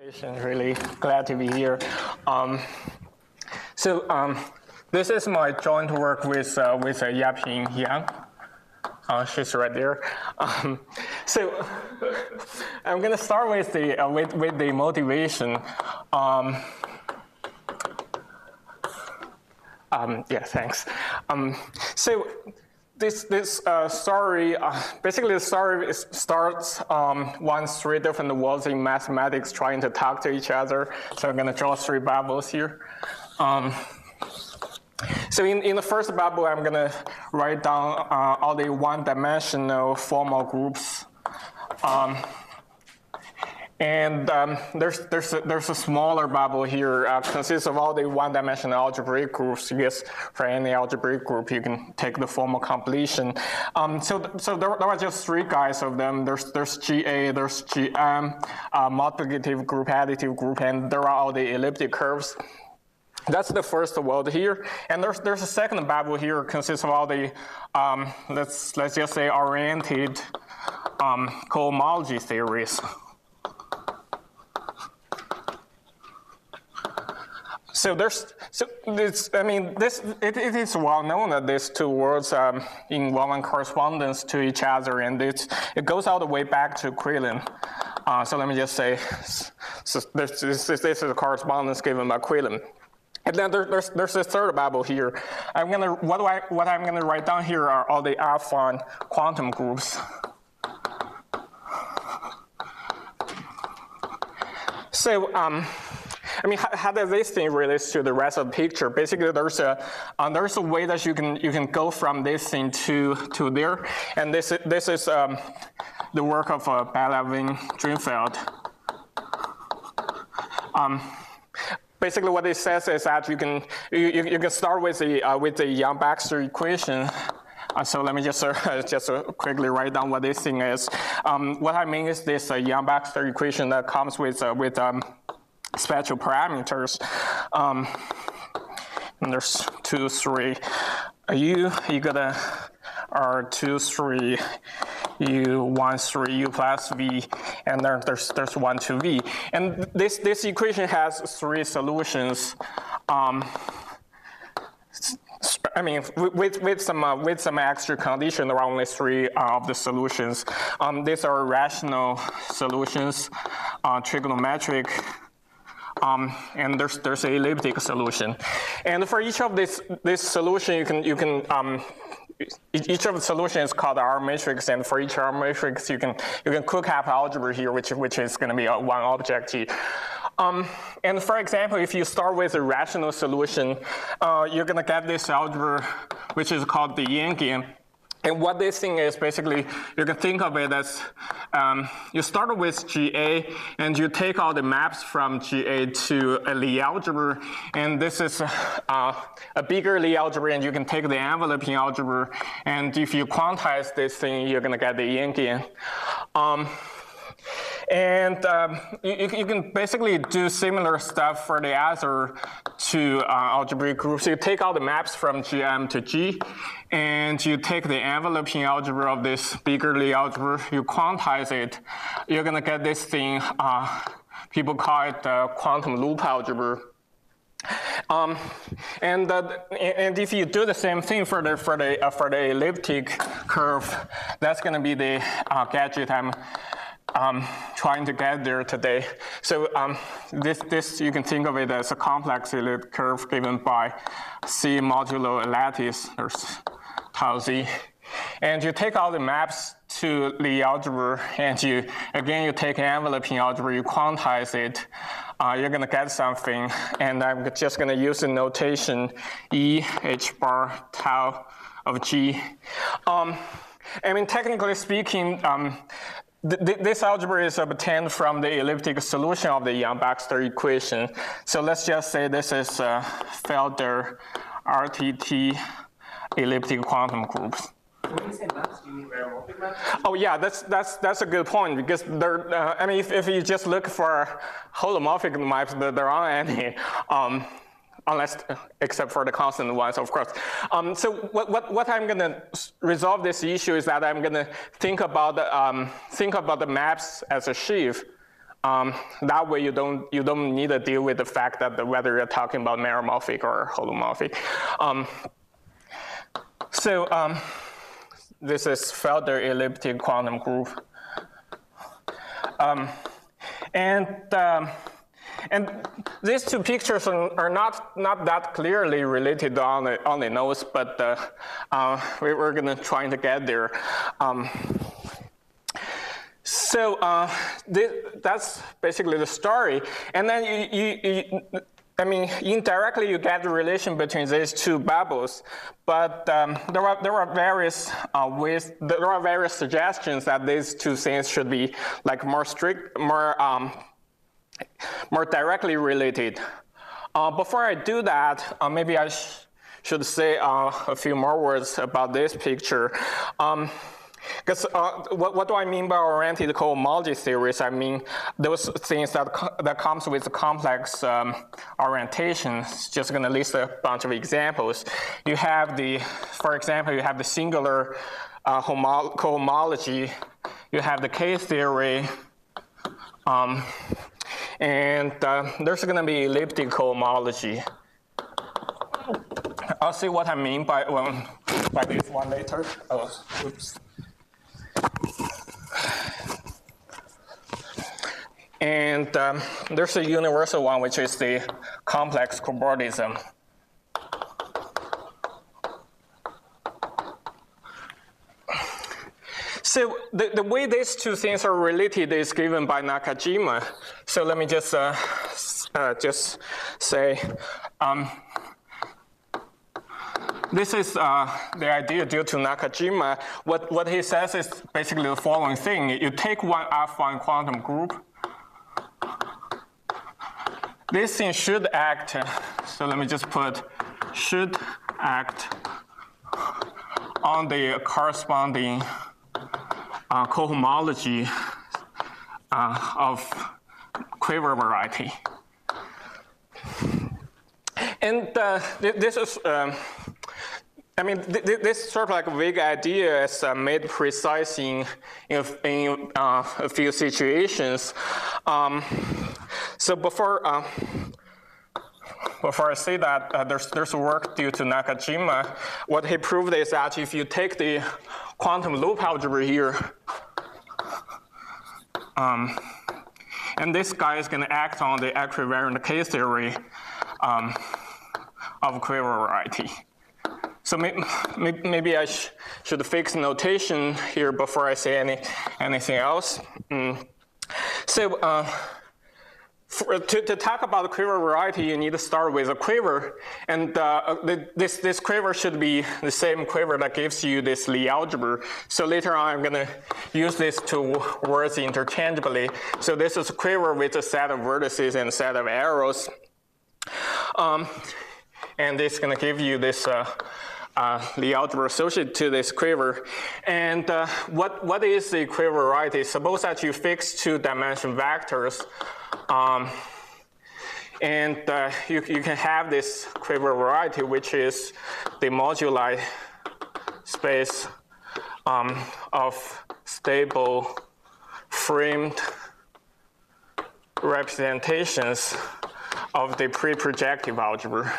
Really glad to be here. This is my joint work with Yaping Yang. She's right there. I'm going to start with the motivation. Yeah, thanks. This story, basically the story starts once three different worlds in mathematics trying to talk to each other. So I'm going to draw three bubbles here. So in the first bubble, I'm going to write down all the one-dimensional formal groups. There's a smaller bubble here, consists of all the one-dimensional algebraic groups. Yes, for any algebraic group, you can take the formal completion. So there are just three guys of them. There's GA, there's GM, multiplicative group, additive group, and there are all the elliptic curves. That's the first world here, and there's a second bubble here, consists of all the let's just say oriented cohomology theories. It is well known that these two worlds in one-on-one correspondence to each other, and it goes all the way back to Quillen. So let me just say, this is a correspondence given by Quillen. And then there's a third bubble here. What I'm gonna write down here are all the alpha quantum groups. So how does this thing relate to the rest of the picture? Basically, there's a way that you can go from this thing to there, and this is the work of Bellavin-Drinfeld. Basically, what it says is that you can start with the Yang-Baxter equation. So let me just quickly write down what this thing is. What I mean is this Yang-Baxter equation that comes with spectral parameters. And there's 2, 3. You got R2, 3. U 1, 3, U plus V, and then there's 1, 2, V. And this equation has three solutions. With some extra condition, there are only three of the solutions. These are rational solutions, trigonometric, and there's an elliptic solution. And for each of this solution, you can each of the solutions is called R matrix, and for each R matrix, you can cook up algebra here, which is going to be one objective. And for example, if you start with a rational solution, you're going to get this algebra, which is called the Yangian. And what this thing is, basically, you can think of it as you start with GA, and you take all the maps from GA to a Lie algebra, and this is a bigger Lie algebra, and you can take the enveloping algebra, and if you quantize this thing, you're going to get the Yangian. You can basically do similar stuff for the other two algebraic groups. You take all the maps from GM to G, and you take the enveloping algebra of this bigger Lie algebra, you quantize it, you're going to get this thing, people call it quantum loop algebra. And if you do the same thing for the elliptic curve, that's going to be the gadget I'm trying to get there today. So this you can think of it as a complex elliptic curve given by C modulo a lattice, there's tau z. And you take all the maps to Lie algebra, and you take enveloping algebra, you quantize it, you're going to get something, and I'm just going to use the notation E h bar tau of G. Technically speaking, this algebra is obtained from the elliptic solution of the Yang-Baxter equation. So let's just say this is Felder RTT elliptic quantum groups. When you say maps, do you mean meromorphic maps? Oh yeah, that's a good point, because there. If you just look for holomorphic maps, there aren't any. Except for the constant ones, of course. So what I'm going to resolve this issue is that I'm going to think about the maps as a sheaf. That way you don't need to deal with the fact that whether you're talking about meromorphic or holomorphic. This is Felder elliptic quantum group. And these two pictures are not that clearly related on the nose, but we're going to try to get there. That's basically the story. And then indirectly you get the relation between these two bubbles, but there are various ways. There are various suggestions that these two things should be like more strict, more directly related. Before I do that, maybe I should say a few more words about this picture. Because what do I mean by oriented cohomology theories? I mean those things that comes with complex orientations. Just going to list a bunch of examples. For example, you have the singular cohomology. You have the K-theory. And there's going to be elliptic cohomology. I'll see what I mean by this one later. Oh, oops. And there's a universal one, which is the complex cobordism. So the way these two things are related is given by Nakajima. So let me just say, this is the idea due to Nakajima. What he says is basically the following thing. You take one F1 quantum group. This thing should act, so let me just put, should act on the corresponding cohomology of quiver variety. And this is, this sort of like vague idea is made precise in a few situations. So before I say that, there's work due to Nakajima. What he proved is that if you take the quantum loop algebra here, and this guy is going to act on the equivariant K-theory of quiver variety. So maybe I should fix notation here before I say anything else. To talk about quiver variety, you need to start with a quiver, and this quiver should be the same quiver that gives you this Lie algebra. So later on, I'm going to use these two words interchangeably. So this is a quiver with a set of vertices and a set of arrows, and this is going to give you this Lie algebra associated to this quiver. And what is the quiver variety? Suppose that you fix two-dimension vectors. You can have this quiver variety, which is the moduli space of stable framed representations of the pre-projective algebra.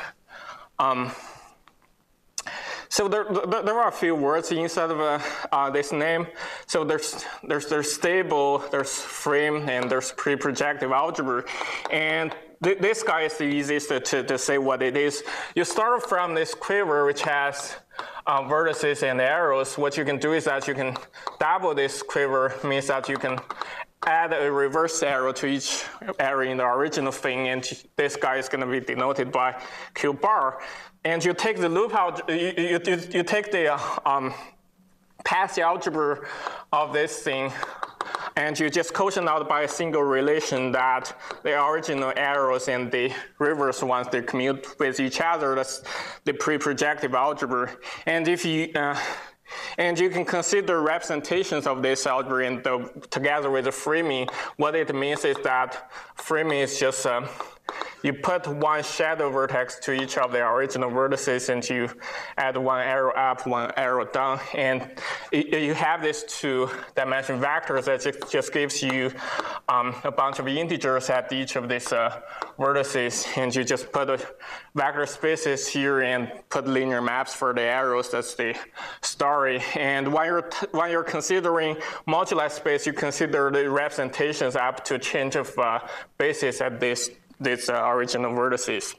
So there are a few words inside of this name. So there's stable, there's frame, and there's pre-projective algebra. And this guy is the easiest to say what it is. You start from this quiver, which has vertices and arrows. What you can do is that you can double this quiver, means that you can add a reverse arrow to each arrow in the original thing, and this guy is going to be denoted by Q bar. And you take the loop algebra, you take the path algebra of this thing, and you just quotient out by a single relation that the original arrows and the reverse ones, they commute with each other. That's the pre-projective algebra. And if you and you can consider representations of this algebra and together with the framing. What it means is that framing is just you put one shadow vertex to each of the original vertices, and you add one arrow up, one arrow down, and you have these two-dimension vectors that just gives you a bunch of integers at each of these vertices, and you just put vector spaces here and put linear maps for the arrows. That's the story. And when you're considering moduli space, you consider the representations up to change of basis at these original vertices.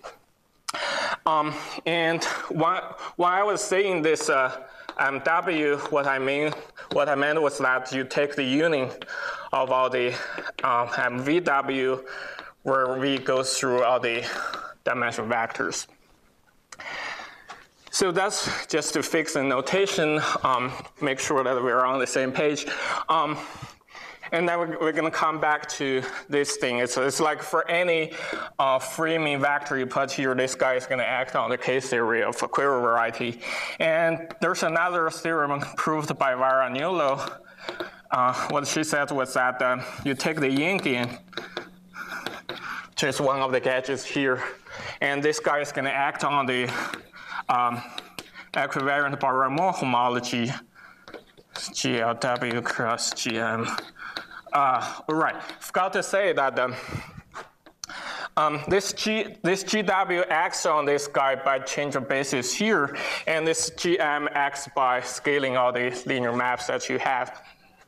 And while I was saying this W, what I meant was that you take the union of all the VW, where V goes through all the dimensional vectors. So that's just to fix the notation, make sure that we're on the same page. And then we're going to come back to this thing. It's like for any free-mean vector you put here, this guy is going to act on the K-theory of equivariety. And there's another theorem proved by Varaniolo. What she said was that you take the Yangian, which is one of the gadgets here, and this guy is going to act on the equivariant Baron-Moore homology, GLW cross GM. Right, forgot to say that this GW acts on this guy by change of basis here, and this GM acts by scaling all the linear maps that you have.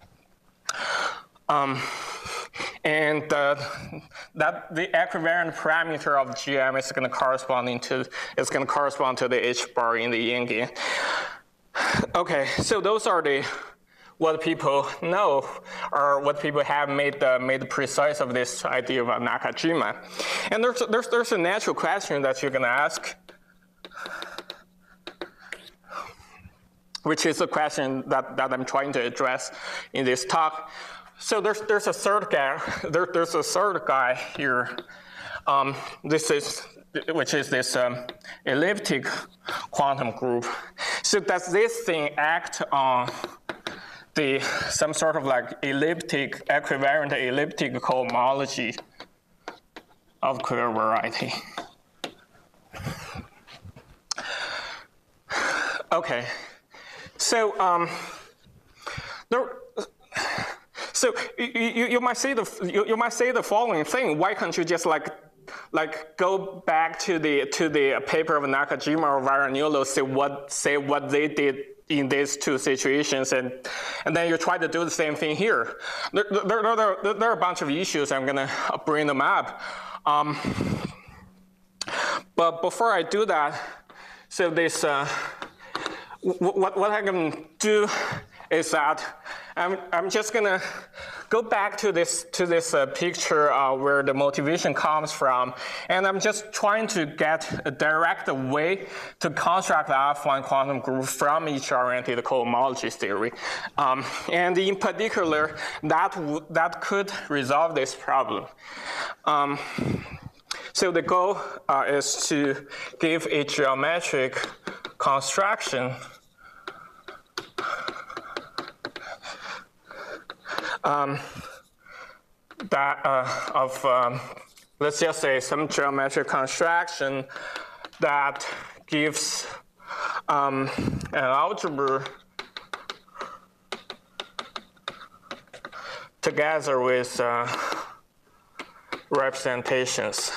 And that the equivariant parameter of GM is going to correspond to the H bar in the Yangian. Okay, so those are what people know, or what people have made precise of this idea of Nakajima. And there's a natural question that you're going to ask, which is a question that I'm trying to address in this talk. So there's a third guy. There's a third guy here. Which is this elliptic quantum group. So does this thing act on some sort of like equivariant elliptic homology of equivariety? Okay, so you might say the following thing: why can't you just like go back to the paper of Nakajima or Varaniolo, say what they did in these two situations, and then you try to do the same thing here? There are a bunch of issues. I'm gonna bring them up, but before I do that, so this what I'm gonna do is that I'm just gonna go back to this picture where the motivation comes from, and I'm just trying to get a direct way to construct the affine quantum group from H-oriented cohomology theory, and in particular that could resolve this problem. So the goal is to give a geometric construction let's just say some geometric construction that gives an algebra together with representations.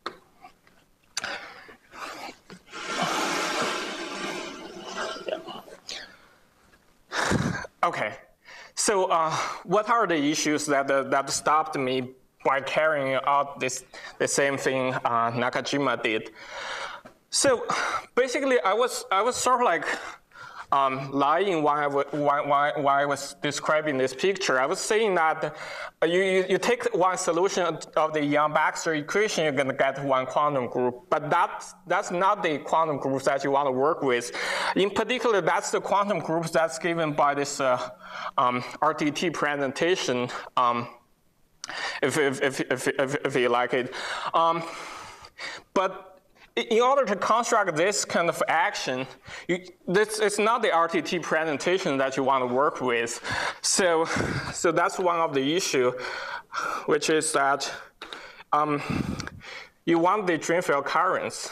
Okay. So what are the issues that stopped me by carrying out the same thing Nakajima did? So basically, I was sort of like lying while I was describing this picture. I was saying that you take one solution of the Yang-Baxter equation, you're going to get one quantum group, but that's not the quantum group that you want to work with. In particular, that's the quantum group that's given by this RTT presentation, if you like it. But in order to construct this kind of action, it's not the RTT presentation that you want to work with. So that's one of the issue, which is that you want the Drinfeld currents.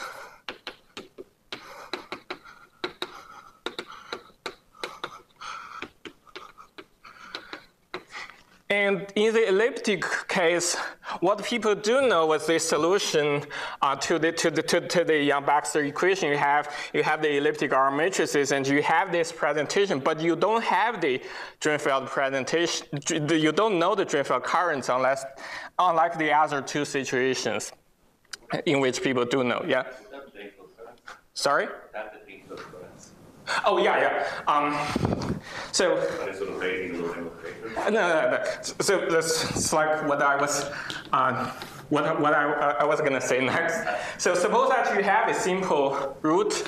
And in the elliptic case, what people do know is the solution to the Yang-Baxter equation. You have the elliptic R matrices, and you have this presentation, but you don't have the Drinfeld presentation. You don't know the Drinfeld currents unlike the other two situations in which people do know. Yeah. Sorry. Oh yeah. So. No. So that's like what I was I was gonna say next. So suppose that you have a simple root,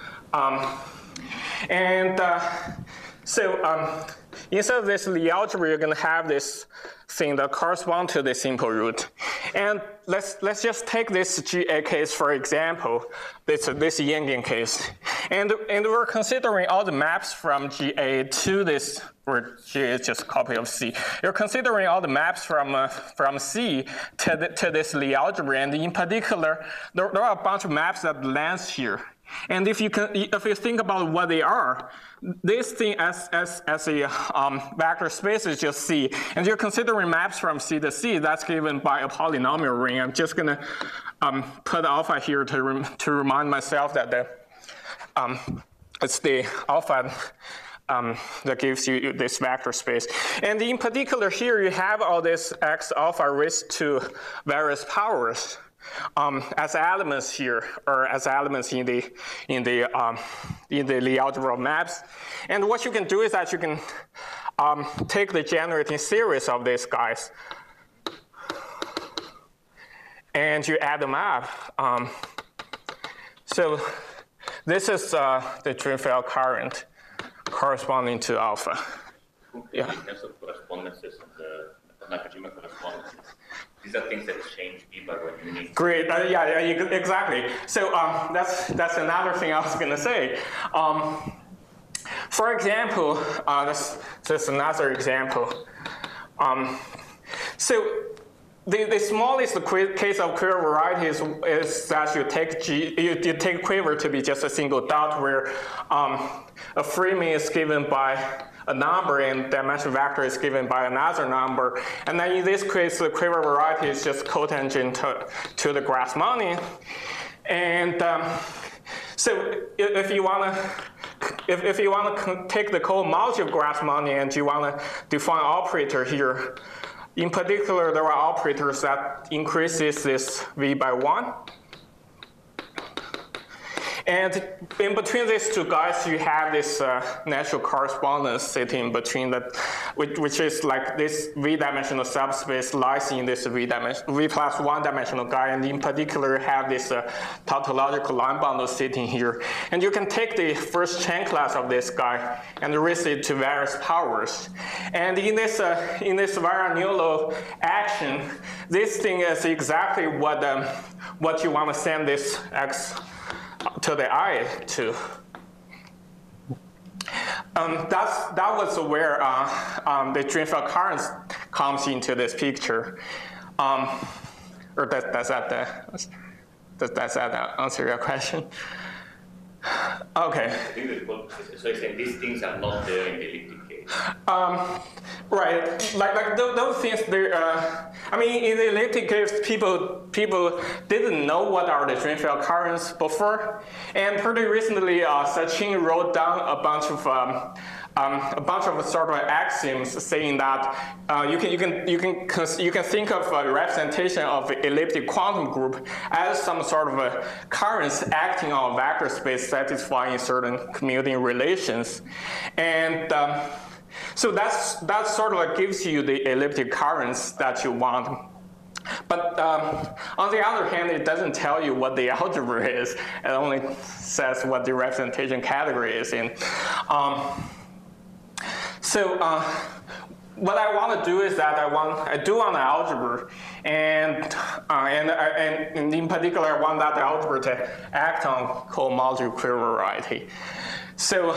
instead of this Lie algebra, you're gonna have this thing that corresponds to the simple root. And let's just take this GA case for example, this Yangian case. And we're considering all the maps from GA to this, where GA is just a copy of C. You're considering all the maps from C to this Lie algebra, and in particular, there are a bunch of maps that lands here. And if you think about what they are, this thing as a vector space is just C, and you're considering maps from C to C. That's given by a polynomial ring. I'm just gonna put alpha here to remind myself that it's the alpha that gives you this vector space. And in particular, here you have all this x alpha raised to various powers. As elements here, or as elements in the Lie algebra maps. And what you can do is that you can take the generating series of these guys, and you add them up. So this is the Drinfeld current corresponding to alpha. Yeah. In terms of correspondences and the Nakajima correspondences, these are things that change V-bar when you need. Great, yeah, exactly. So that's another thing I was gonna say. For example, this is another example. So the smallest case of quiver variety is that you take quiver to be just a single dot where a framing is given by a number and dimension vector is given by another number. And then in this case, the quiver variety is just cotangent to the Grassmannian. And so if you want to take the cohomology of Grassmannian and you want to define an operator here, in particular, there are operators that increases this V by 1. And in between these two guys, you have this natural correspondence sitting between which is like this V-dimensional subspace lies in this V plus 1 dimensional guy, and in particular have this tautological line bundle sitting here. And you can take the first chain class of this guy and raise it to various powers. And in this Varaniolo action, this thing is exactly what you want to send this x to the I to. That was where the Drinfeld currents comes into this picture. Or does that answer your question? Okay. I think so you're saying these things are not there in the elliptic case. Right, like those things. I mean, in the elliptic case, people didn't know what are the Drinfeld currents before, and pretty recently, Sachin wrote down a bunch of sort of axioms saying that you can think of a representation of the elliptic quantum group as some sort of a currents acting on a vector space satisfying certain commuting relations, and so that sort of gives you the elliptic currents that you want. But on the other hand, it doesn't tell you what the algebra is. It only says what the representation category is in. What I want to do is that I do want an algebra, and in particular, I want that algebra to act on cohomology quiver variety. So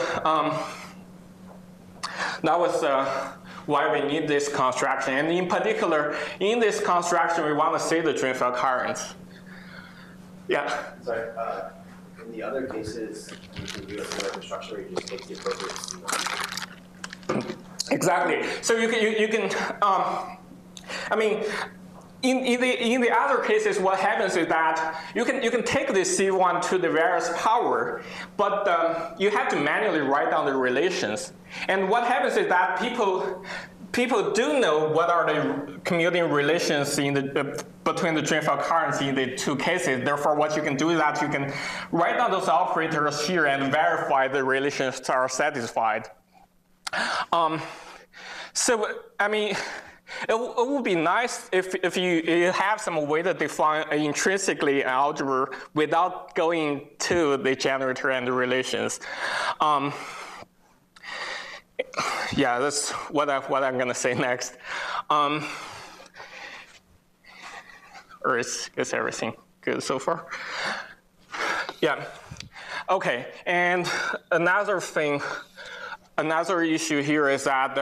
that was why we need this construction. And in particular, in this construction, we want to see the Drinfeld currents. Yeah? Sorry, in the other cases, you can do a similar construction where you just take the appropriate C1. Exactly. So you can I mean, in the other cases, what happens is that you can take the C1 to the various power, but you have to manually write down the relations. And what happens is that people do know what are the commuting relations in the between the drain file currents in the two cases. Therefore, what you can do is that you can write down those operators here and verify the relations are satisfied. So I mean, it would be nice if you have some way to define intrinsically an algebra without going to the generator and the relations. Yeah, that's what I'm gonna say next. Or is everything good so far? Yeah. Okay. And another issue here is that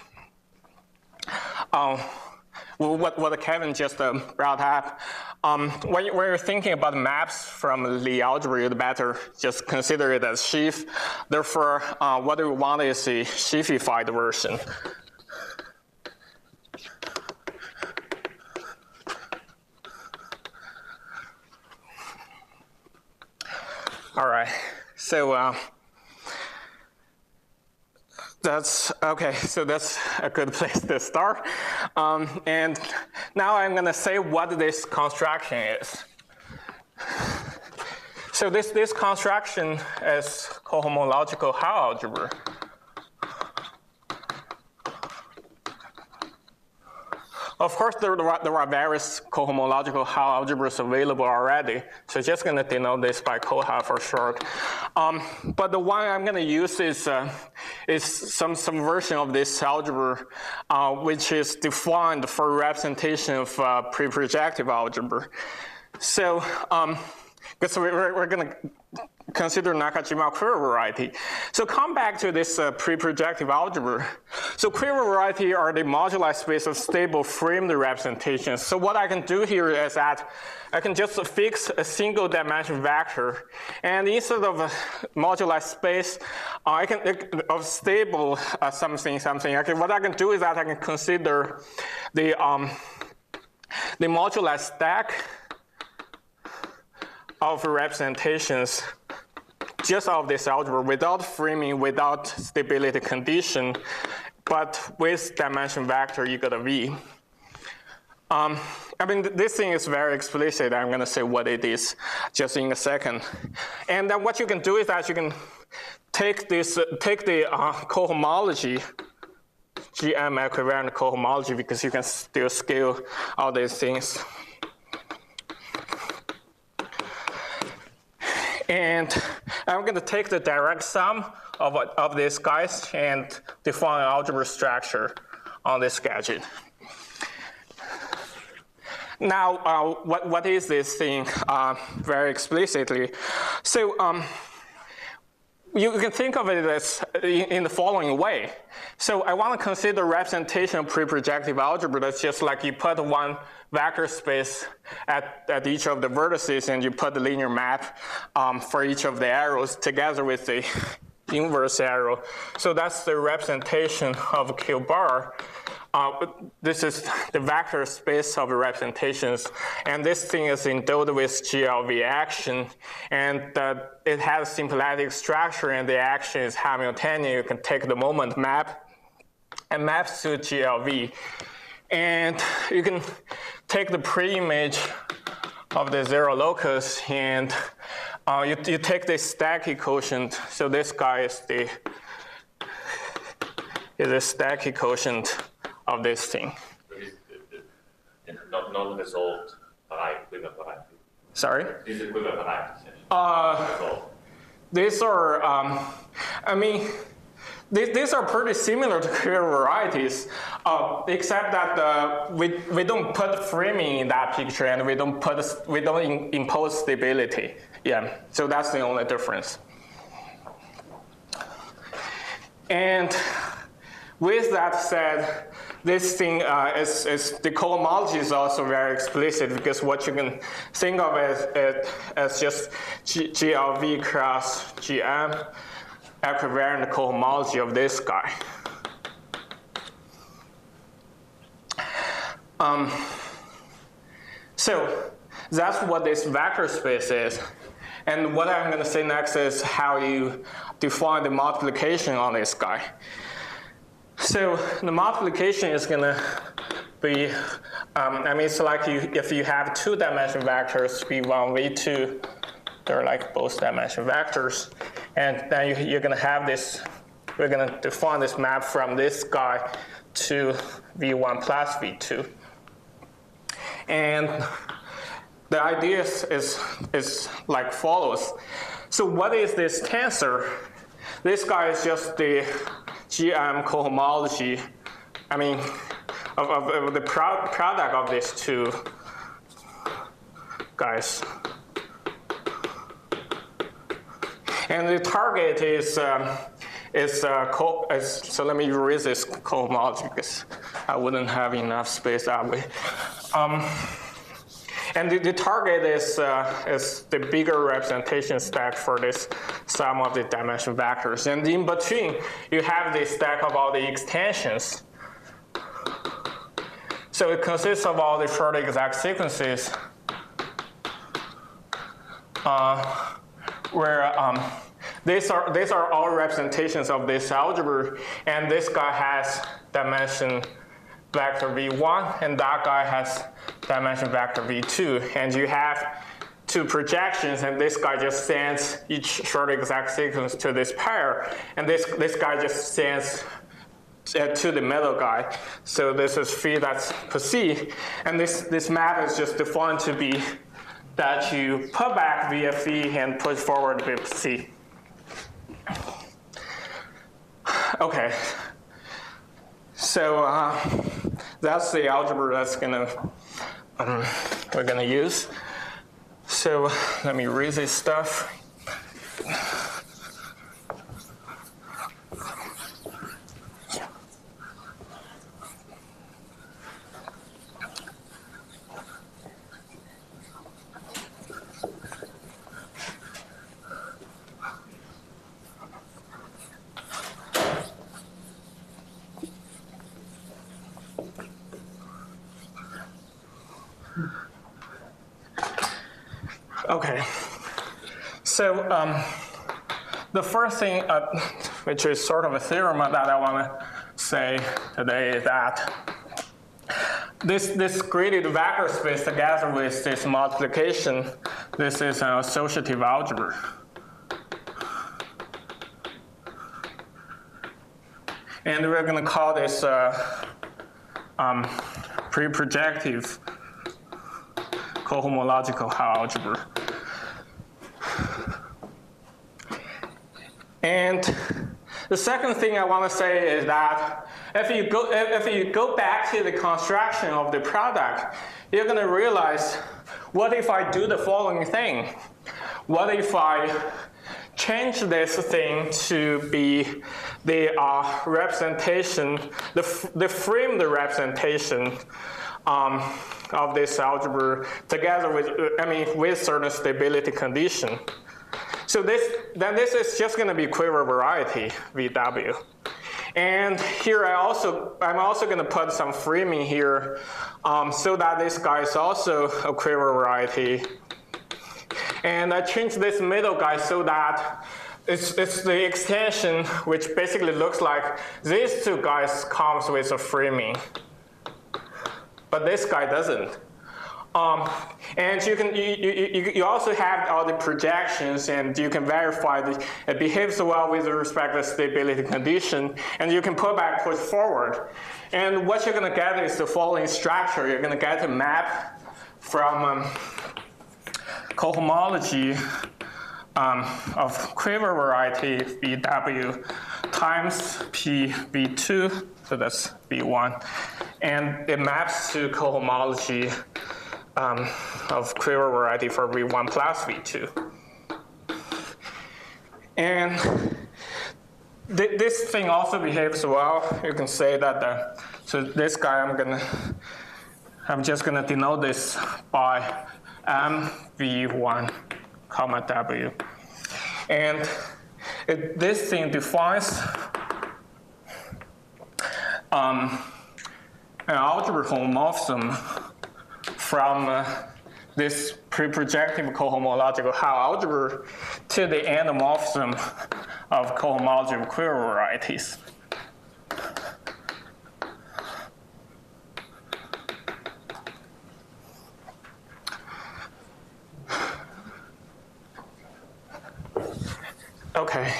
what Kevin just brought up. When you're thinking about maps from the algebra, you'd better just consider it as sheaf. Therefore, what we want is a sheafified version. All right, so that's okay. So that's a good place to start. And now I'm going to say what this construction is. So this construction is cohomological Hall algebra. Of course, there are various cohomological Hall algebras available already. So just going to denote this by coha for short. But the one I'm going to use is some version of this algebra, which is defined for representation of pre-projective algebra. So because we're going to consider Nakajima quiver variety. So come back to this pre-projective algebra. So quiver variety are the moduli space of stable framed representations. So what I can do here is that I can just fix a single dimension vector, and instead of a moduli space, I can of stable something. Okay, what I can do is that I can consider the moduli stack of representations just of this algebra without framing, without stability condition, but with dimension vector equal to V. I mean, this thing is very explicit. I'm going to say what it is just in a second. And then what you can do is that you can take the cohomology, GM equivariant cohomology, because you can still scale all these things. And I'm going to take the direct sum of these guys and define an algebra structure on this gadget. Now, what is this thing very explicitly? So you can think of it as in the following way. So I want to consider representation of pre-projective algebra. That's just like you put one vector space at each of the vertices, and you put the linear map for each of the arrows together with the inverse arrow. So that's the representation of Q bar. This is the vector space of representations, and this thing is endowed with GLV action, and it has symplectic structure, and the action is Hamiltonian. You can take the moment map and map to GLV, and you can take the pre-image of the zero locus, and you take the stacky quotient. So this guy is the stacky quotient of this thing. Not resolved by quiver variety. Sorry? This is quiver variety. These are, I mean, these are pretty similar to quiver varieties, except that we don't put framing in that picture, and we don't impose stability. Yeah, so that's the only difference. And with that said, this thing is the cohomology is also very explicit, because what you can think of as just GLV cross GM equivariant cohomology of this guy. So that's what this vector space is. And what I'm going to say next is how you define the multiplication on this guy. So the multiplication is going to be, it's like if you have two-dimensional vectors, v1, v2, they're like both dimension vectors. And then you're going to have this, we're going to define this map from this guy to v1 plus v2. And the idea is like follows. So what is this tensor? This guy is just the GM cohomology, of the product of these two guys. And the target is so let me erase this cohomology because I wouldn't have enough space that way. And the target is the bigger representation stack for this sum of the dimension vectors. And in between, you have the stack of all the extensions. So it consists of all the short exact sequences where these are all representations of this algebra, and this guy has dimension vector v1, and that guy has dimension vector v2, and you have two projections, and this guy just sends each short exact sequence to this pair, and this guy just sends to the middle guy. So this is phi that's psi, and this map is just defined to be that you put back via phi and push forward with psi. Okay, so that's the algebra that's we're gonna use. So let me erase this stuff. Okay, so the first thing, which is sort of a theorem that I want to say today, is that this graded vector space together with this multiplication, this is an associative algebra. And we're going to call this pre-projective cohomological algebra. And the second thing I want to say is that if you go back to the construction of the product, you're going to realize, what if I do the following thing? What if I change this thing to be the representation, the framed representation of this algebra together with certain stability condition. So this is just going to be quiver variety VW. And here I'm also going to put some framing here so that this guy is also a quiver variety. And I changed this middle guy so that it's the extension which basically looks like these two guys comes with a framing, but this guy doesn't. And you also have all the projections, and you can verify that it behaves well with respect to stability condition, and you can pull back, push forward. And what you're going to get is the following structure. You're going to get a map from cohomology of quiver variety VW times PV2, so that's V1, and it maps to cohomology of quiver variety for V1 plus V2. And this thing also behaves well. You can say that, so this guy I'm just gonna denote this by MV1, comma W. And this thing defines an algebra homomorphism from this pre-projective cohomological Hall algebra to the endomorphism of cohomology of quiver varieties. Okay.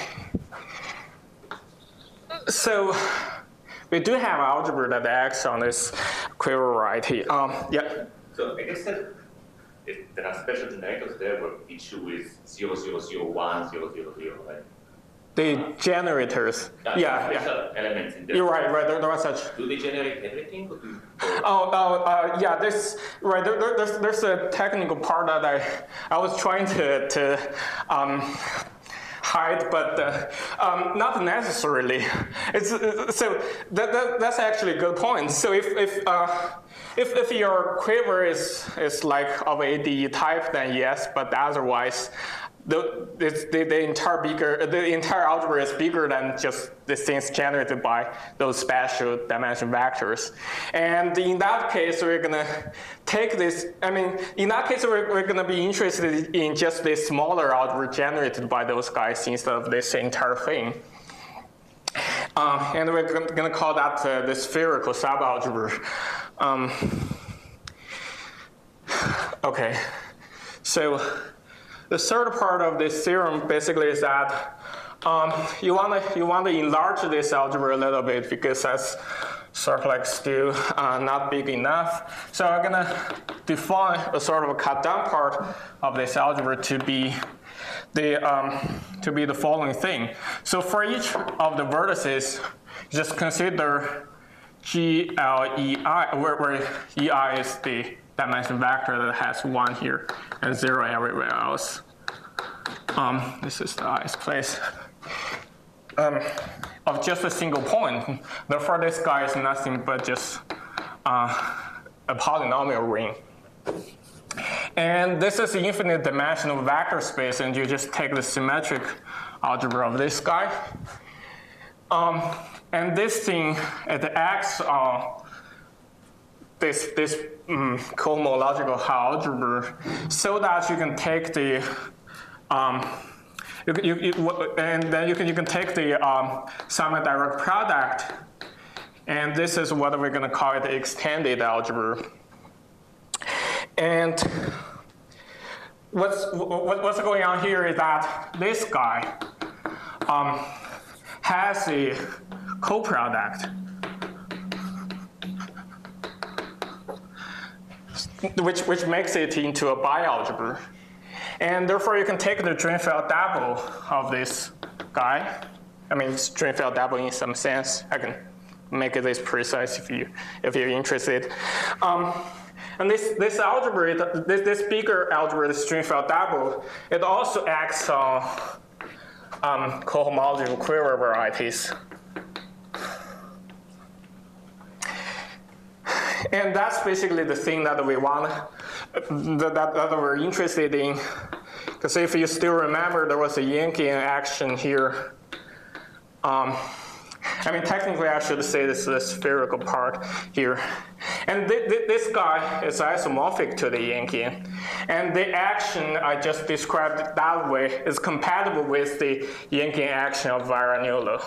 So we do have algebra that acts on this quiver variety. Yeah. So I guess that if there are special generators there where V2 is 0, 0, 0, 1, 0, 0, 0, right? The generators. Yeah. Elements in there. You're right. There are such. Do they generate everything? Or do Yeah. This right. There's a technical part that I was trying to hide, but not necessarily. So that's actually a good point. So if your quiver is like of ADE type, then yes, but otherwise, the entire algebra is bigger than just the things generated by those special dimension vectors. And in that case, we're gonna take this, in that case, we're gonna be interested in just this smaller algebra generated by those guys instead of this entire thing. And we're gonna call that the spherical subalgebra. Okay, so the third part of this theorem basically is that you want to enlarge this algebra a little bit because that's sort of like still not big enough. So I'm gonna define a sort of a cut down part of this algebra to be the following thing. So for each of the vertices, just consider GLEI, where EI is the dimension vector that has 1 here and 0 everywhere else. This is the ith place of just a single point. Therefore, this guy is nothing but just a polynomial ring. And this is the infinite dimensional vector space, and you just take the symmetric algebra of this guy. And this thing, it acts on this cohomological Hall algebra so that you can take the and then you can take the semi-direct product, and this is what we're going to call it the extended algebra. And what's going on here is that this guy has a coproduct which makes it into a bialgebra. And therefore, you can take the Drinfeld double of this guy. It's Drinfeld double in some sense. I can make it this precise if you're interested. And this algebra, this bigger algebra, this Drinfeld double, it also acts on cohomological quiver varieties. And that's basically the thing that we want, that we're interested in. Because if you still remember, there was a Yankeean action here. Technically, I should say this is the spherical part here. And this guy is isomorphic to the Yankeean. And the action I just described that way is compatible with the Yankeean action of Varaniolo.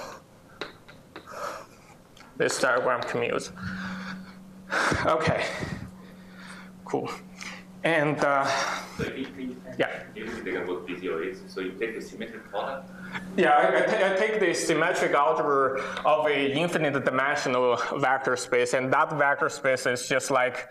This diagram commutes. Okay, cool. And yeah. So you take the symmetric product? Yeah, I take the symmetric algebra of an infinite dimensional vector space, and that vector space is just like,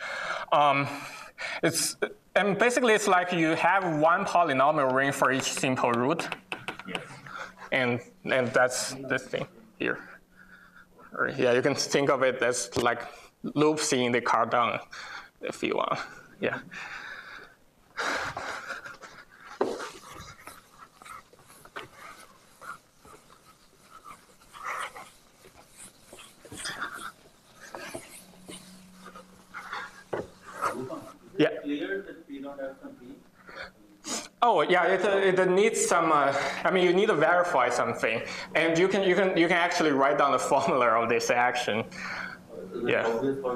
basically it's like you have one polynomial ring for each simple root. Yes. And that's this thing here. Or, yeah, you can think of it as like loops in the Cardan, if you want. Yeah. Yeah. Clear that we don't have some P? Oh yeah, it needs some. You need to verify something, and you can actually write down the formula of this action. Is it Yeah. obvious why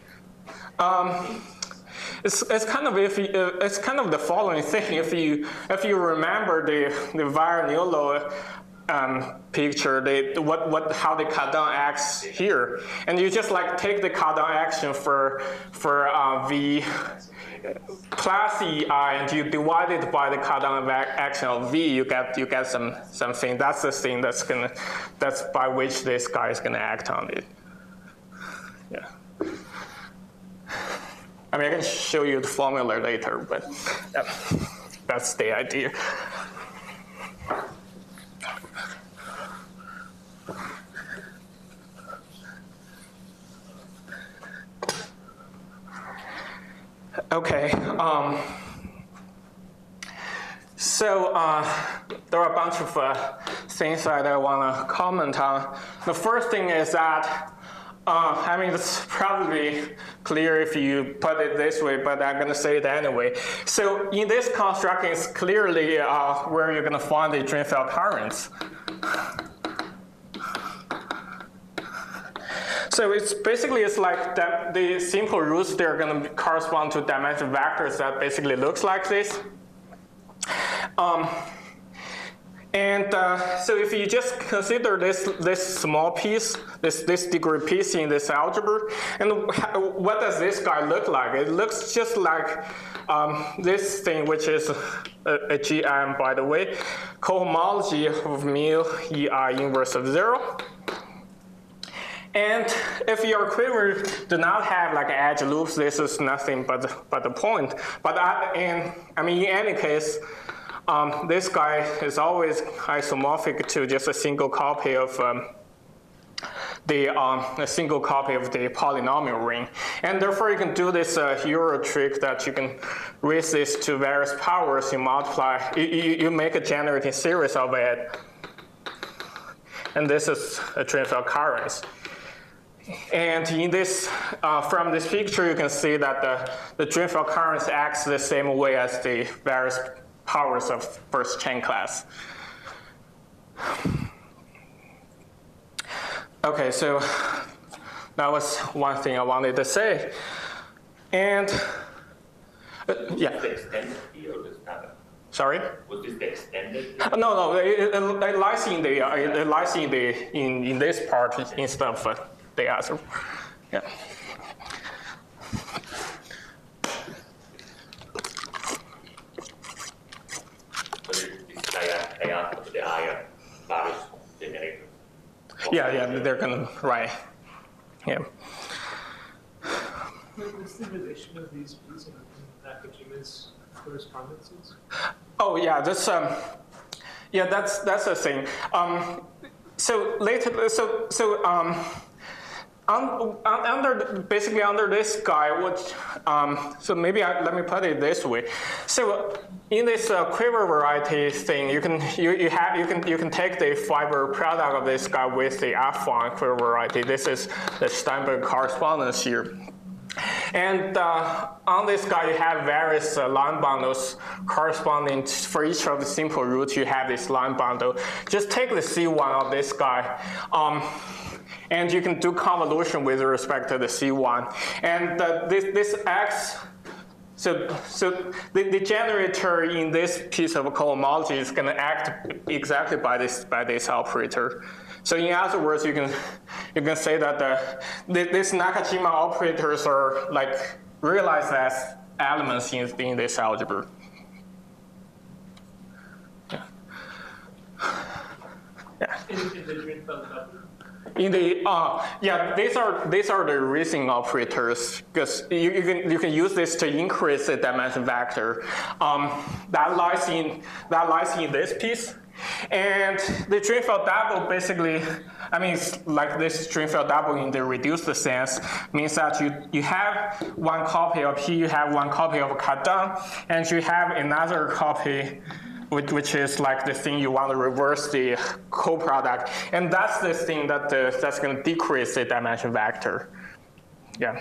that's? It's kind of it's kind of the following thing. If you remember the Varniolo picture, how the Cardan acts here, and you just like take the Cardan action for V plus EI, and you divide it by the Cardan action of V, you get something. That's the thing that's by which this guy is gonna act on it. Yeah. I mean, I can show you the formula later, but that's the idea. Okay. So there are a bunch of things that I want to comment on. The first thing is that, I mean, it's probably clear if you put it this way, but I'm going to say it anyway. So in this construct, it's clearly where you're going to find the Drinfeld currents. So it's basically, it's like that the simple roots, they're going to correspond to dimension vectors that basically looks like this. So if you just consider this small piece, this degree piece in this algebra, and what does this guy look like? It looks just like this thing, which is a GM, by the way, cohomology of mu EI inverse of 0. And if your quiver do not have like edge loops, this is nothing but the point. But I mean, in any case, this guy is always isomorphic to just a single copy of the polynomial ring, and therefore you can do this Euro trick that you can raise this to various powers. You multiply, you make a generating series of it, and this is a Drinfeld currents. And in this, from this picture, you can see that the Drinfeld currents acts the same way as the various powers of first chain class. Okay, so that was one thing I wanted to say. And yeah. Was this the extended here or this not? Sorry? Was this the extended? No, it lies in this part instead of the other. Yeah. Yeah, they're gonna, right. Yeah. What's the relation of these P's and Nakajima's correspondences? Oh yeah, that's the thing. So later, basically under this guy, so maybe let me put it this way. So in this quiver variety thing, you can take the fiber product of this guy with the F1 quiver variety. This is the Steinberg correspondence here. And on this guy, you have various line bundles corresponding for each of the simple roots. You have this line bundle. Just take the C1 of this guy. And you can do convolution with respect to the C1. And this X, so the generator in this piece of cohomology is going to act exactly by this operator. So in other words, you can say that these Nakajima operators are like realized as elements in this algebra. Yeah. Yeah. In the Drinfeld double? In the these are the Rising operators, because you can use this to increase the dimension vector. That lies in this piece, and the Drinfeld double basically, I mean, it's like this Drinfeld double in the reduced sense means that you have one copy of P, you have one copy of Cardan, and you have another copy, which is like the thing you want to reverse the coproduct, and that's the thing that's going to decrease the dimension vector. Yeah.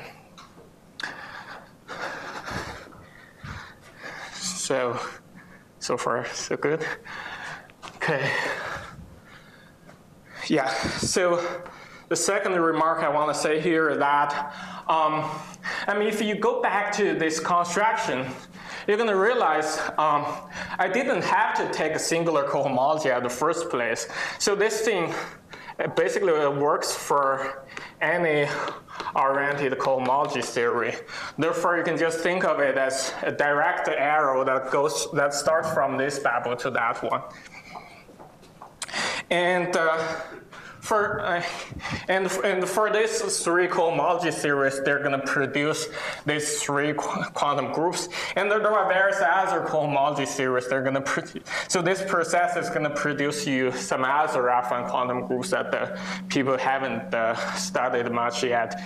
So far so good. Okay. Yeah. So the second remark I want to say here is that, if you go back to this construction, you're going to realize I didn't have to take a singular cohomology at the first place. So this thing basically works for any oriented cohomology theory. Therefore, you can just think of it as a direct arrow that starts from this babble to that one. And for these three cohomology theories, they're going to produce these three quantum groups. And there are various other cohomology theories they're going to produce. So this process is going to produce you some other affine quantum groups that the people haven't studied much yet.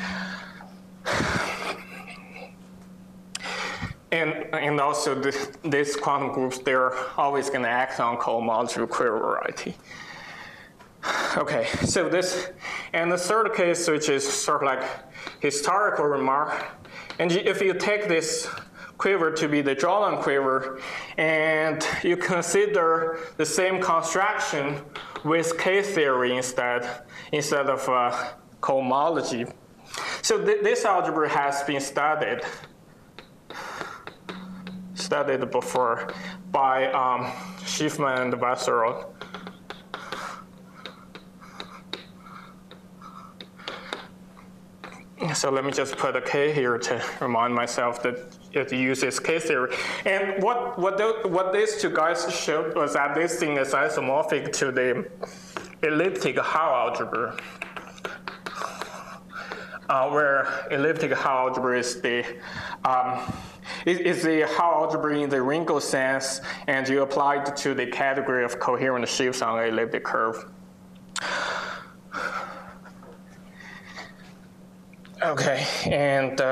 And also these quantum groups, they're always going to act on cohomology equivariety. Okay, so this, and the third case, which is sort of like historical remark, and if you take this quiver to be the Jolon quiver, and you consider the same construction with K-theory instead of cohomology. So this algebra has been studied before by Schiffman and Wasserroth. So let me just put a K here to remind myself that it uses K-theory. And what these two guys showed was that this thing is isomorphic to the elliptic Hall algebra, where elliptic Hall algebra is the Hall algebra in the Ringo sense, and you apply it to the category of coherent shapes on an elliptic curve. Okay, and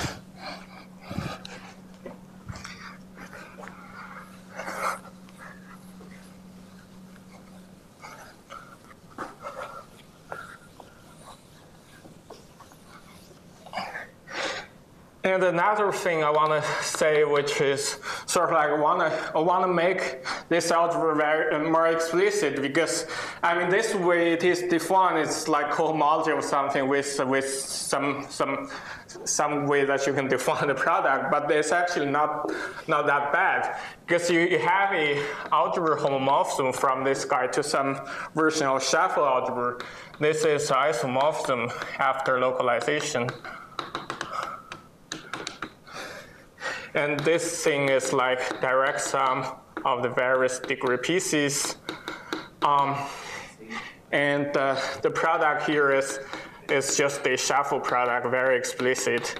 and another thing I want to say, which is sort of like I want to make this algebra very more explicit, because this way it is defined, it's like cohomology or something with some way that you can define the product, but it's actually not that bad, because you have a algebra homomorphism from this guy to some version of Shuffle algebra. This is isomorphism after localization. And this thing is like direct sum of the various degree pieces. And the product here is just the Shuffle product, very explicit.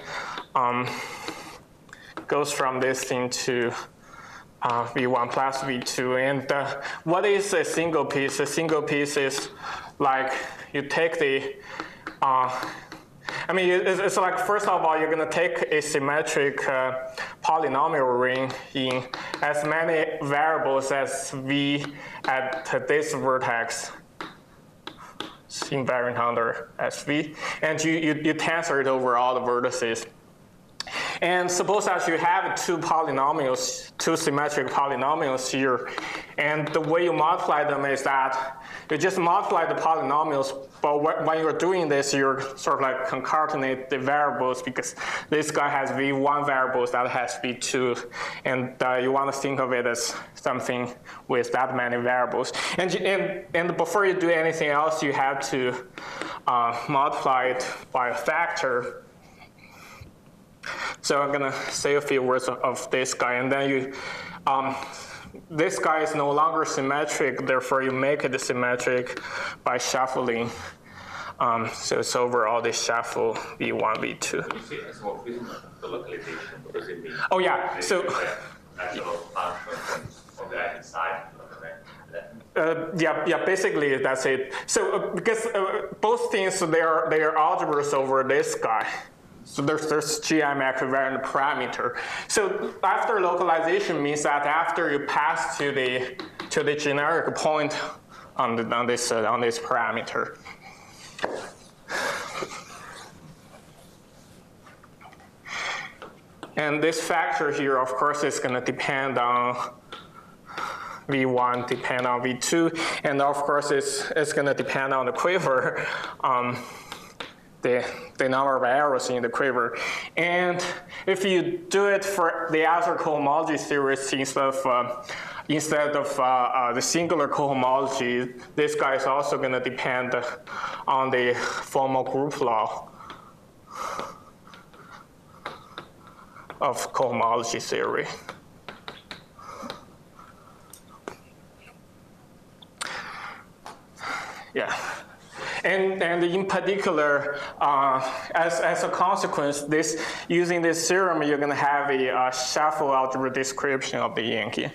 Goes from this thing to V1 plus V2. And what is a single piece? A single piece is like you take the it's like, first of all, you're going to take a symmetric polynomial ring in as many variables as V at this vertex, invariant under SV, and you tensor it over all the vertices. And suppose that you have two symmetric polynomials here, and the way you multiply them is that you just multiply the polynomials, but when you're doing this, you're sort of like concatenate the variables, because this guy has V1 variables, that has V2, and you want to think of it as something with that many variables. And before you do anything else, you have to multiply it by a factor. So I'm going to say a few words of this guy, and then this guy is no longer symmetric, therefore you make it symmetric by shuffling. So it's over all this shuffle V1, V2. You say isomorphism of the localization, what does it mean? Oh yeah, so natural function on the right side. yeah, basically that's it. So because both things, they are algebras over this guy. So there's GM equivariant parameter. So after localization means that after you pass to the generic point on this parameter. And this factor here, of course, is going to depend on V1, depend on V2, and of course it's going to depend on the quiver. the number of arrows in the quiver. And if you do it for the other cohomology series instead of the singular cohomology, this guy is also going to depend on the formal group law of cohomology theory. Yeah. And in particular, as a consequence, using this theorem, you're going to have a shuffle algebra description of the Yankee.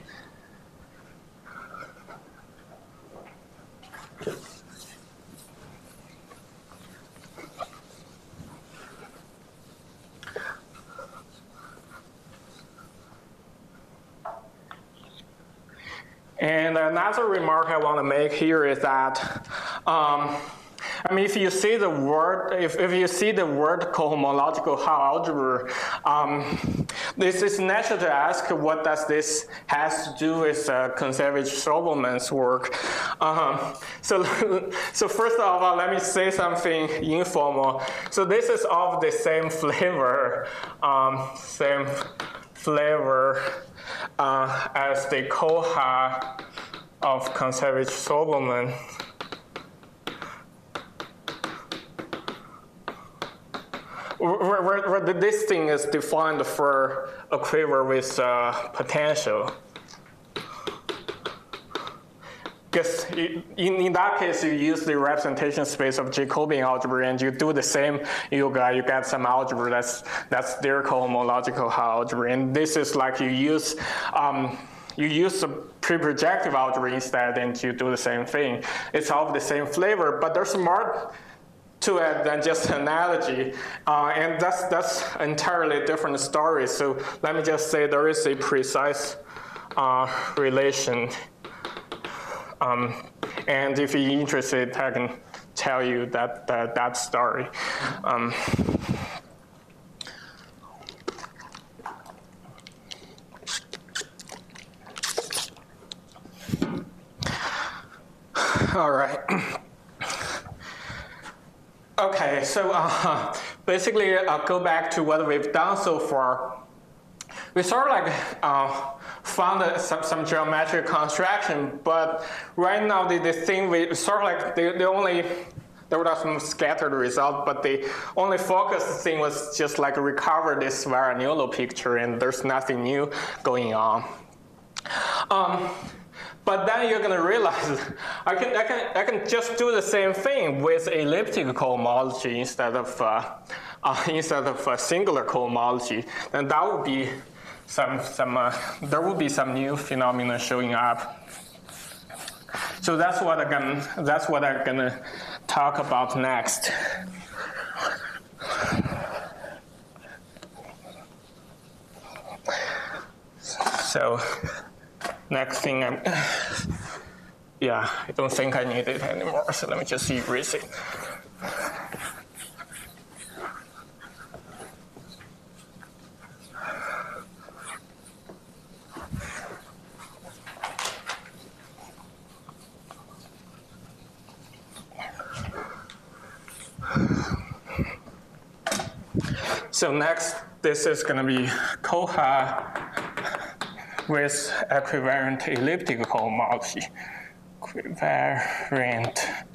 And another remark I want to make here is that, I mean, if you see the word, if you see the word cohomological Hall algebra, this is natural to ask, what does this has to do with Kontsevich-Sobelman's work? So first of all, let me say something informal. So this is of the same flavor, as the Koha of Kontsevich-Sobelman. Where this thing is defined for a quiver with potential. Because in that case, you use the representation space of Jacobian algebra, and you do the same yoga. You get some algebra that's their cohomological algebra, and this is like you use a pre-projective algebra instead, and you do the same thing. It's all of the same flavor, but there's more to it than just analogy, and that's entirely different story. So let me just say there is a precise relation. And if you're interested, I can tell you that story. All right. Okay, so basically, I'll go back to what we've done so far. We sort of like found some geometric construction, but right now the thing we sort of like there were some scattered results, but the only focus thing was just like recover this Varaniolo picture, and there's nothing new going on. But then you're going to realize I can just do the same thing with elliptic cohomology instead of singular cohomology, and that would be there will be some new phenomena showing up. So that's what I'm gonna talk about next. So next thing I don't think I need it anymore. So let me just erase it. So next, this is going to be Koha with equivariant elliptic cohomology. Equivariant.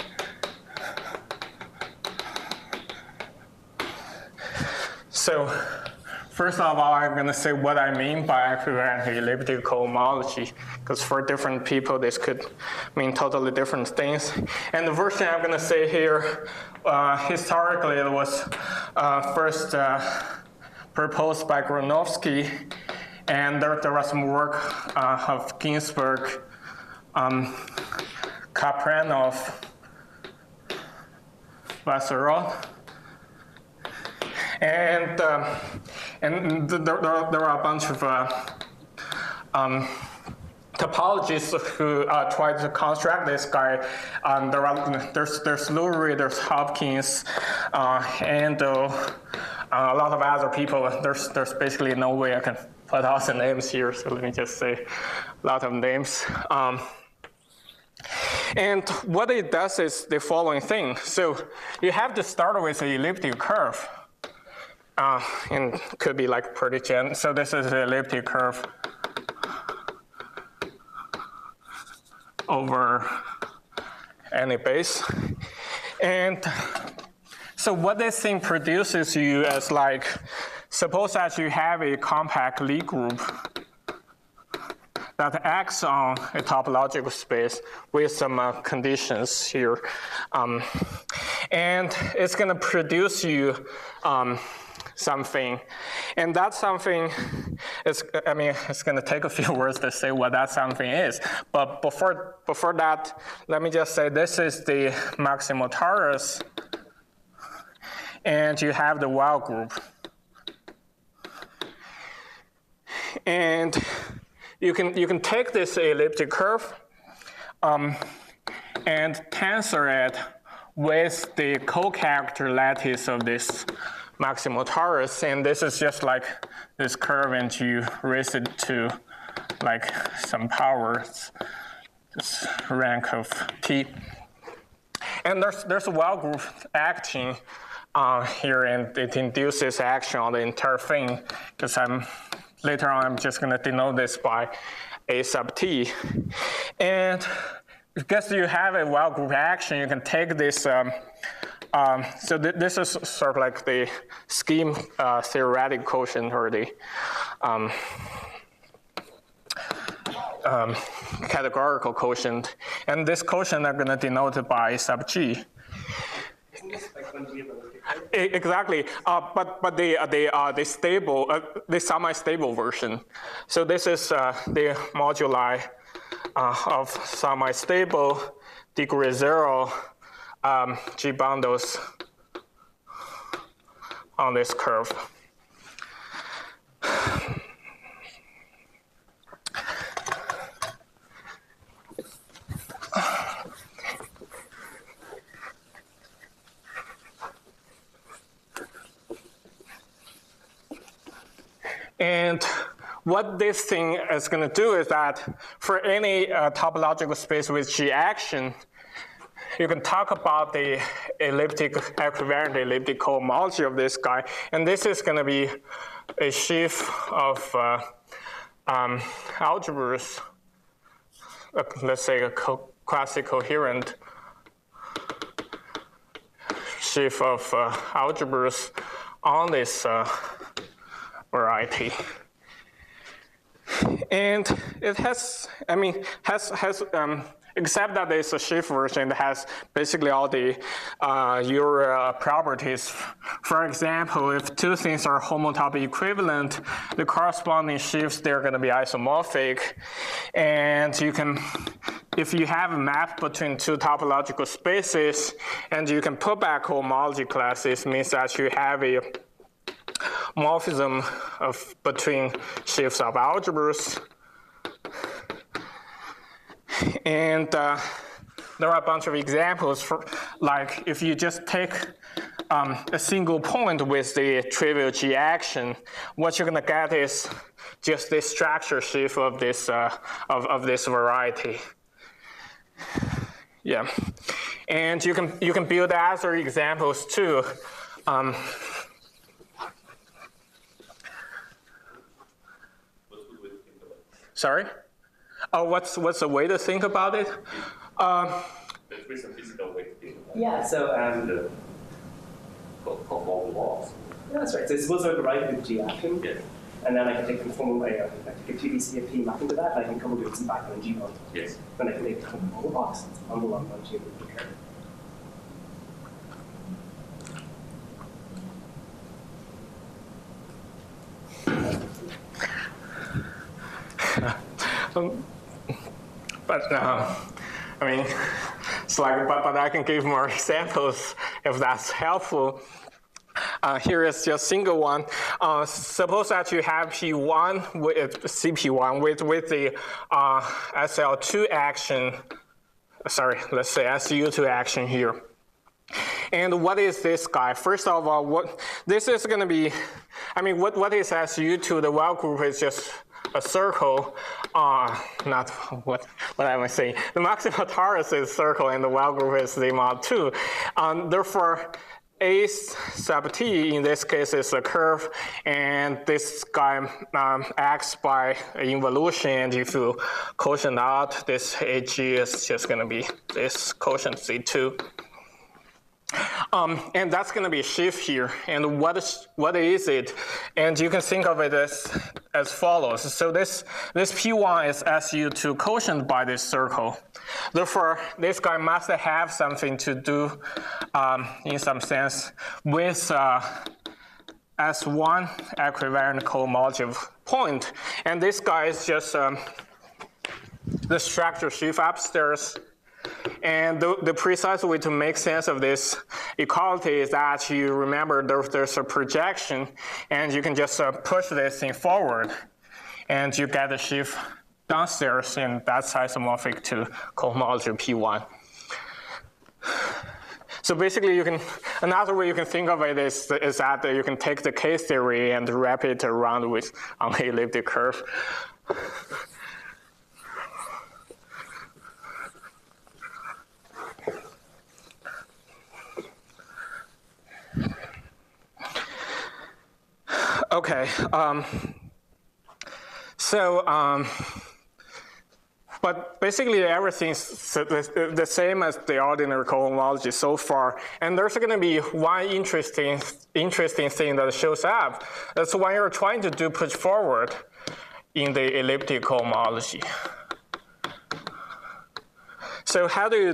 So first of all, I'm going to say what I mean by equivariant elliptic cohomology, because for different people, this could mean totally different things. And the first thing I'm going to say here, historically, it was first proposed by Granovsky, and there was some work of Ginsburg, Kapranov, Vassarov, and there are a bunch of topologists who tried to construct this guy. There's Lurie, there's Hopkins, and a lot of other people. There's basically no way I can put all the names here, so let me just say a lot of names. And what it does is the following thing. So you have to start with an elliptic curve. And could be like pretty general. So this is an elliptic curve over any base. And so what this thing produces you is like, suppose that you have a compact Lie group that acts on a topological space with some conditions here. And it's going to produce you something. And that something is, I mean, it's going to take a few words to say what that something is. But before that, let me just say this is the maximal torus. And you have the Weil group. And you can take this elliptic curve and tensor it with the co-character lattice of this maximal torus. And this is just like this curve, and you raise it to like some power, this rank of t. And there's a Weil group acting here, and it induces action on the entire thing, because later on I'm just going to denote this by a sub t. And because you have a Weil group action, you can take this, so this is sort of like the scheme theoretic quotient, or the categorical quotient. And this quotient I'm going to denote it by sub g. Exactly, but the stable, the semi-stable version. So this is the moduli of semi-stable degree 0 G bundles on this curve. And what this thing is going to do is that for any topological space with G action, you can talk about the elliptic equivariant elliptic cohomology of this guy. And this is going to be a sheaf of algebras, let's say a quasi-coherent sheaf of algebras on this variety. And it has, except that it's a sheaf version, it has basically all the your properties. For example, if two things are homotopy equivalent, the corresponding sheaves, they're going to be isomorphic. And you can, if you have a map between two topological spaces, and you can put back homology classes, means that you have a morphism between sheaves of algebras. And there are a bunch of examples, for, like if you just take a single point with the trivial G action, what you're going to get is just this structure sheaf of this variety. Yeah, and you can build other examples too. Sorry? Oh, what's the way to think about it? There's some physical way to think about it. Yeah, so The conformal walls. that's right. So suppose I override with G action, Yes. and then I can take conformal layer, I can take a TBC and P map into that, and I can couple doing some background G bond. Yes. Then I can make a conformal box on the long G of the curve. But I mean, it's like, but I can give more examples if that's helpful. Here is just a single one. Suppose that you have P1 with CP1 with the SL2 action. Sorry, let's say SU2 action here. And what is this guy? First of all, what this is going to be, I mean, what is SU2? The Weil group is just a circle, not what am I saying? The maximal torus is circle and the Weil group is Z mod 2. Therefore, A sub t in this case is a curve, and this guy acts by involution. And if you quotient out, this AG is just going to be this quotient Z2. And that's going to be a shift here. And what is it? And you can think of it as follows. So this P1 is SU2 quotient by this circle. Therefore, this guy must have something to do, in some sense, with S1 equivariant cohomology point. And this guy is just the structure shift upstairs. And the precise way to make sense of this equality is that you remember there's a projection, and you can just push this thing forward, and you get the shift downstairs, and that's isomorphic to cohomology P1. So basically, another way you can think of it is that you can take the K-theory and wrap it around with an elliptic curve. Okay, but basically everything's the same as the ordinary cohomology so far. And there's going to be one interesting thing that shows up. That's when you're trying to do push forward in the elliptic cohomology. So how do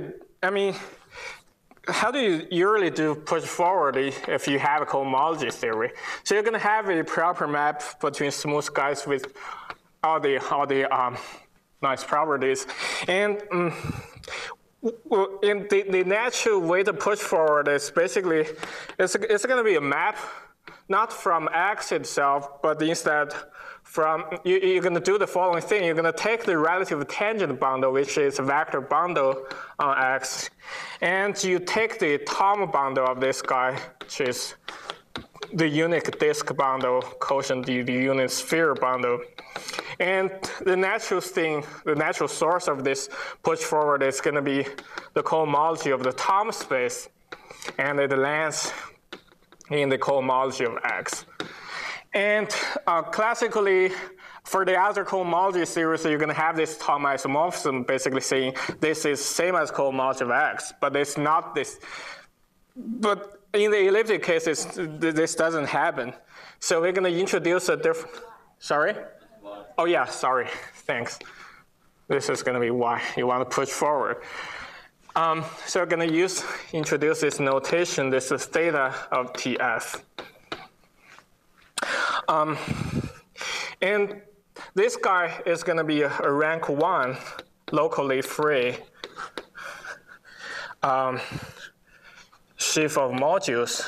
you usually do push forward if you have a cohomology theory? So you're going to have a proper map between smooth guys with all the nice properties. And in the natural way to push forward is basically, it's going to be a map, not from X itself, but instead from, you're going to do the following thing. You're going to take the relative tangent bundle, which is a vector bundle on X, and you take the Thom bundle of this guy, which is the unit disk bundle quotient, the unit sphere bundle. And the natural source of this push forward is going to be the cohomology of the Thom space, and it lands in the cohomology of X. And classically, for the other cohomology series, you're going to have this Thom isomorphism, basically saying this is same as cohomology of X, but it's not this. But in the elliptic cases, this doesn't happen. So we're going to introduce a different. Sorry? Oh yeah, sorry. Thanks. This is going to be why you want to push forward. So we're going to introduce this notation. This is theta of TF. And this guy is going to be a rank 1, locally free sheaf of modules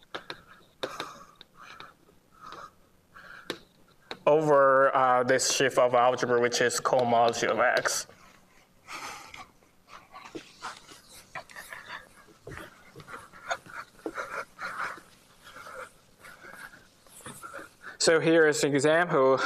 over this sheaf of algebra, which is cohomology of X. So here is an example.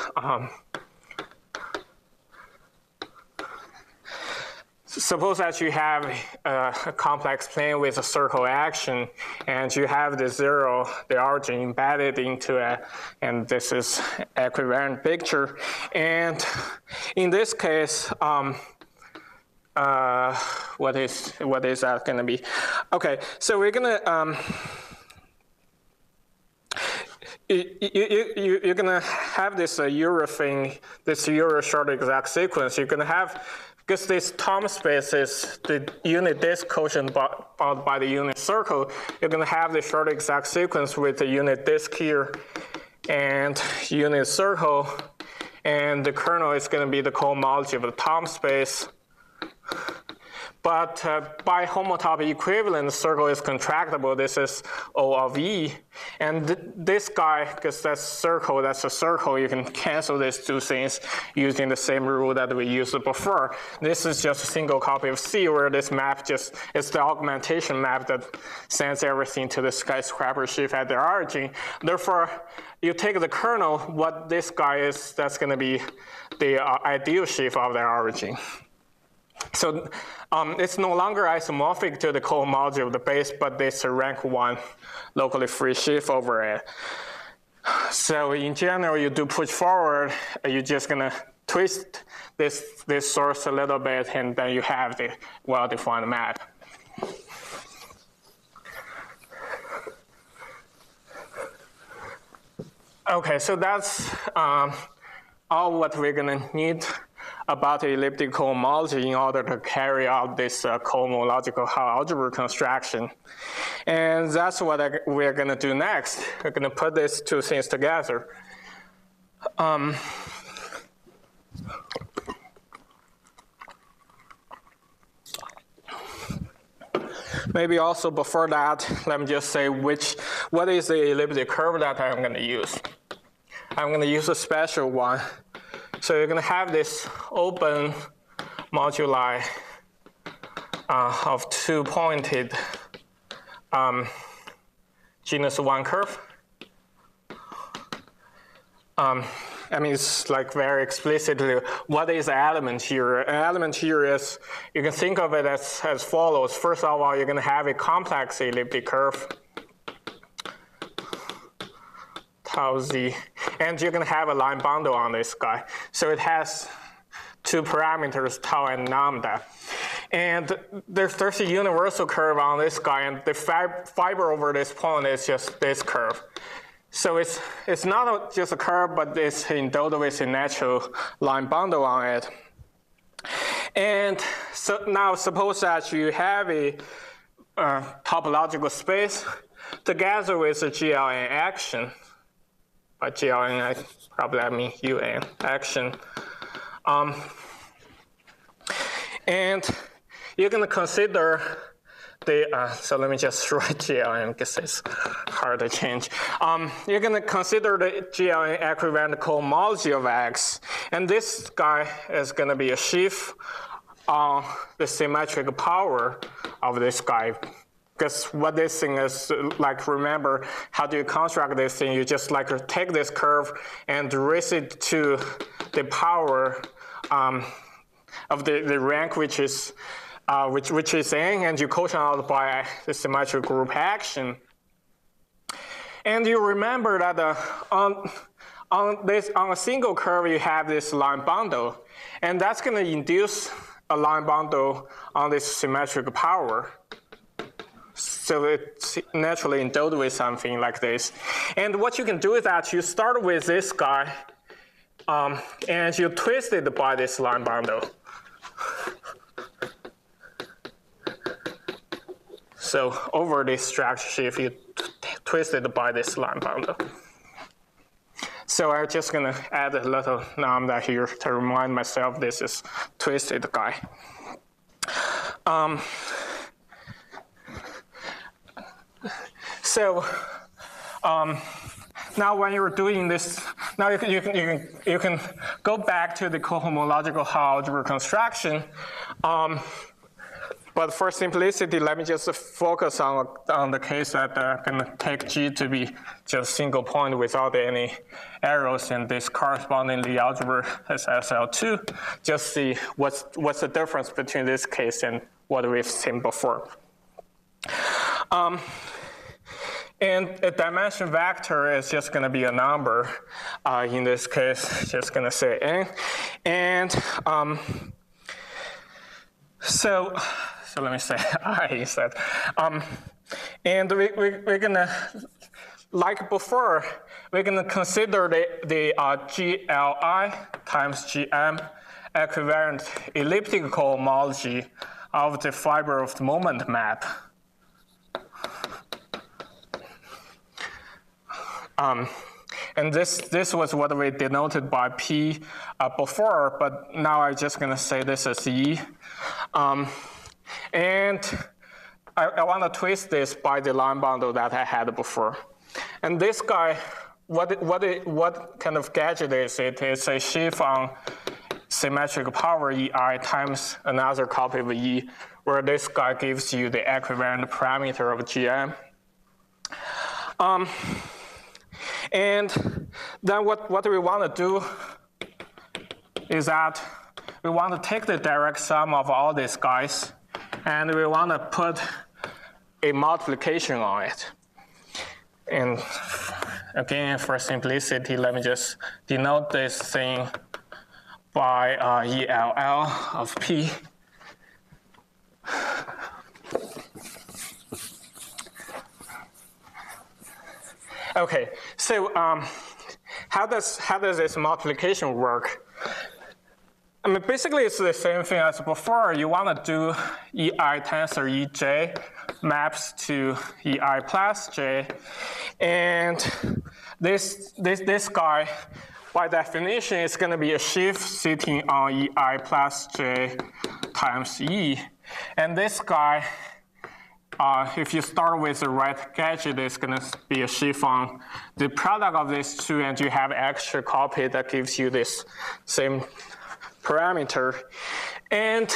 Suppose that you have a complex plane with a circle action, and you have the zero, the origin embedded into it, and this is equivariant picture. And in this case, what is that going to be? Okay, so we're going to you're going to have this Euro thing, this Euro short exact sequence. You're going to have, because this Thom space is the unit disk quotient bound by the unit circle, you're going to have the short exact sequence with the unit disk here and unit circle. And the kernel is going to be the cohomology of the Thom space. But by homotopy equivalent, the circle is contractible. This is O of E. And this guy, because that's a circle, you can cancel these two things using the same rule that we used before. This is just a single copy of C, where this map just is the augmentation map that sends everything to the skyscraper sheaf at their origin. Therefore, you take the kernel, what this guy is, that's going to be the ideal sheaf of their origin. So it's no longer isomorphic to the cohomology of the base, but it's a rank 1 locally free sheaf over it. So in general, you do push forward, you're just going to twist this source a little bit, and then you have the well-defined map. Okay, so that's all what we're going to need about the elliptic cohomology in order to carry out this cohomological Hall algebra construction. And that's what we're going to do next. We're going to put these two things together. Maybe also before that, let me just say what is the elliptic curve that I'm going to use. I'm going to use a special one. So you're going to have this open moduli of two-pointed genus 1 curve. I mean, it's like very explicitly, what is an element here? An element here is, you can think of it as follows. First of all, you're going to have a complex elliptic curve, tau z, and you're going to have a line bundle on this guy. So it has two parameters, tau and lambda. And there's a universal curve on this guy, and the fiber over this point is just this curve. So it's not just a curve, but it's endowed with a natural line bundle on it. And so now suppose that you have a topological space together with a GLN action. By GLN, I probably mean UN action. And you're going to consider so let me just write GLN because it's hard to change. You're going to consider the GLN equivalent cohomology of X. And this guy is going to be a sheaf on the symmetric power of this guy. Because what this thing is, like, remember, how do you construct this thing? You just like take this curve and raise it to the power of the rank, which is which is n, and you quotient out by the symmetric group action. And you remember that on a single curve you have this line bundle, and that's going to induce a line bundle on this symmetric power. So it's naturally endowed with something like this. And what you can do is that you start with this guy, and you twist it by this line bundle. So over this structure sheaf, you twist it by this line bundle. So I'm just going to add a little lambda here to remind myself this is twisted guy. Now when you're doing this, now you can go back to the cohomological Hall algebra construction. But for simplicity, let me just focus on the case that I'm going to take G to be just single point without any arrows, and this correspondingly algebra is SL2. Just see what's the difference between this case and what we've seen before. And a dimension vector is just going to be a number. In this case, just going to say n. And so let me say I instead. And we're going to, like before, we're going to consider the GLI times GM equivalent elliptic cohomology of the fiber of the moment map. And this was what we denoted by P before, but now I'm just going to say this is E. And I want to twist this by the line bundle that I had before. And this guy, what kind of gadget is it? It's a sheaf on symmetric power EI times another copy of E, where this guy gives you the equivalent parameter of GM. And then what we want to do is that we want to take the direct sum of all these guys, and we want to put a multiplication on it. And again, for simplicity, let me just denote this thing by ELL of P. Okay, so how does this multiplication work? I mean, basically it's the same thing as before. You want to do EI tensor EJ maps to EI plus J, and this guy, by definition, is going to be a sheaf sitting on EI plus J times E, and this guy, if you start with the right gadget, it's going to be a sheaf on the product of these two, and you have extra copy that gives you this same parameter. And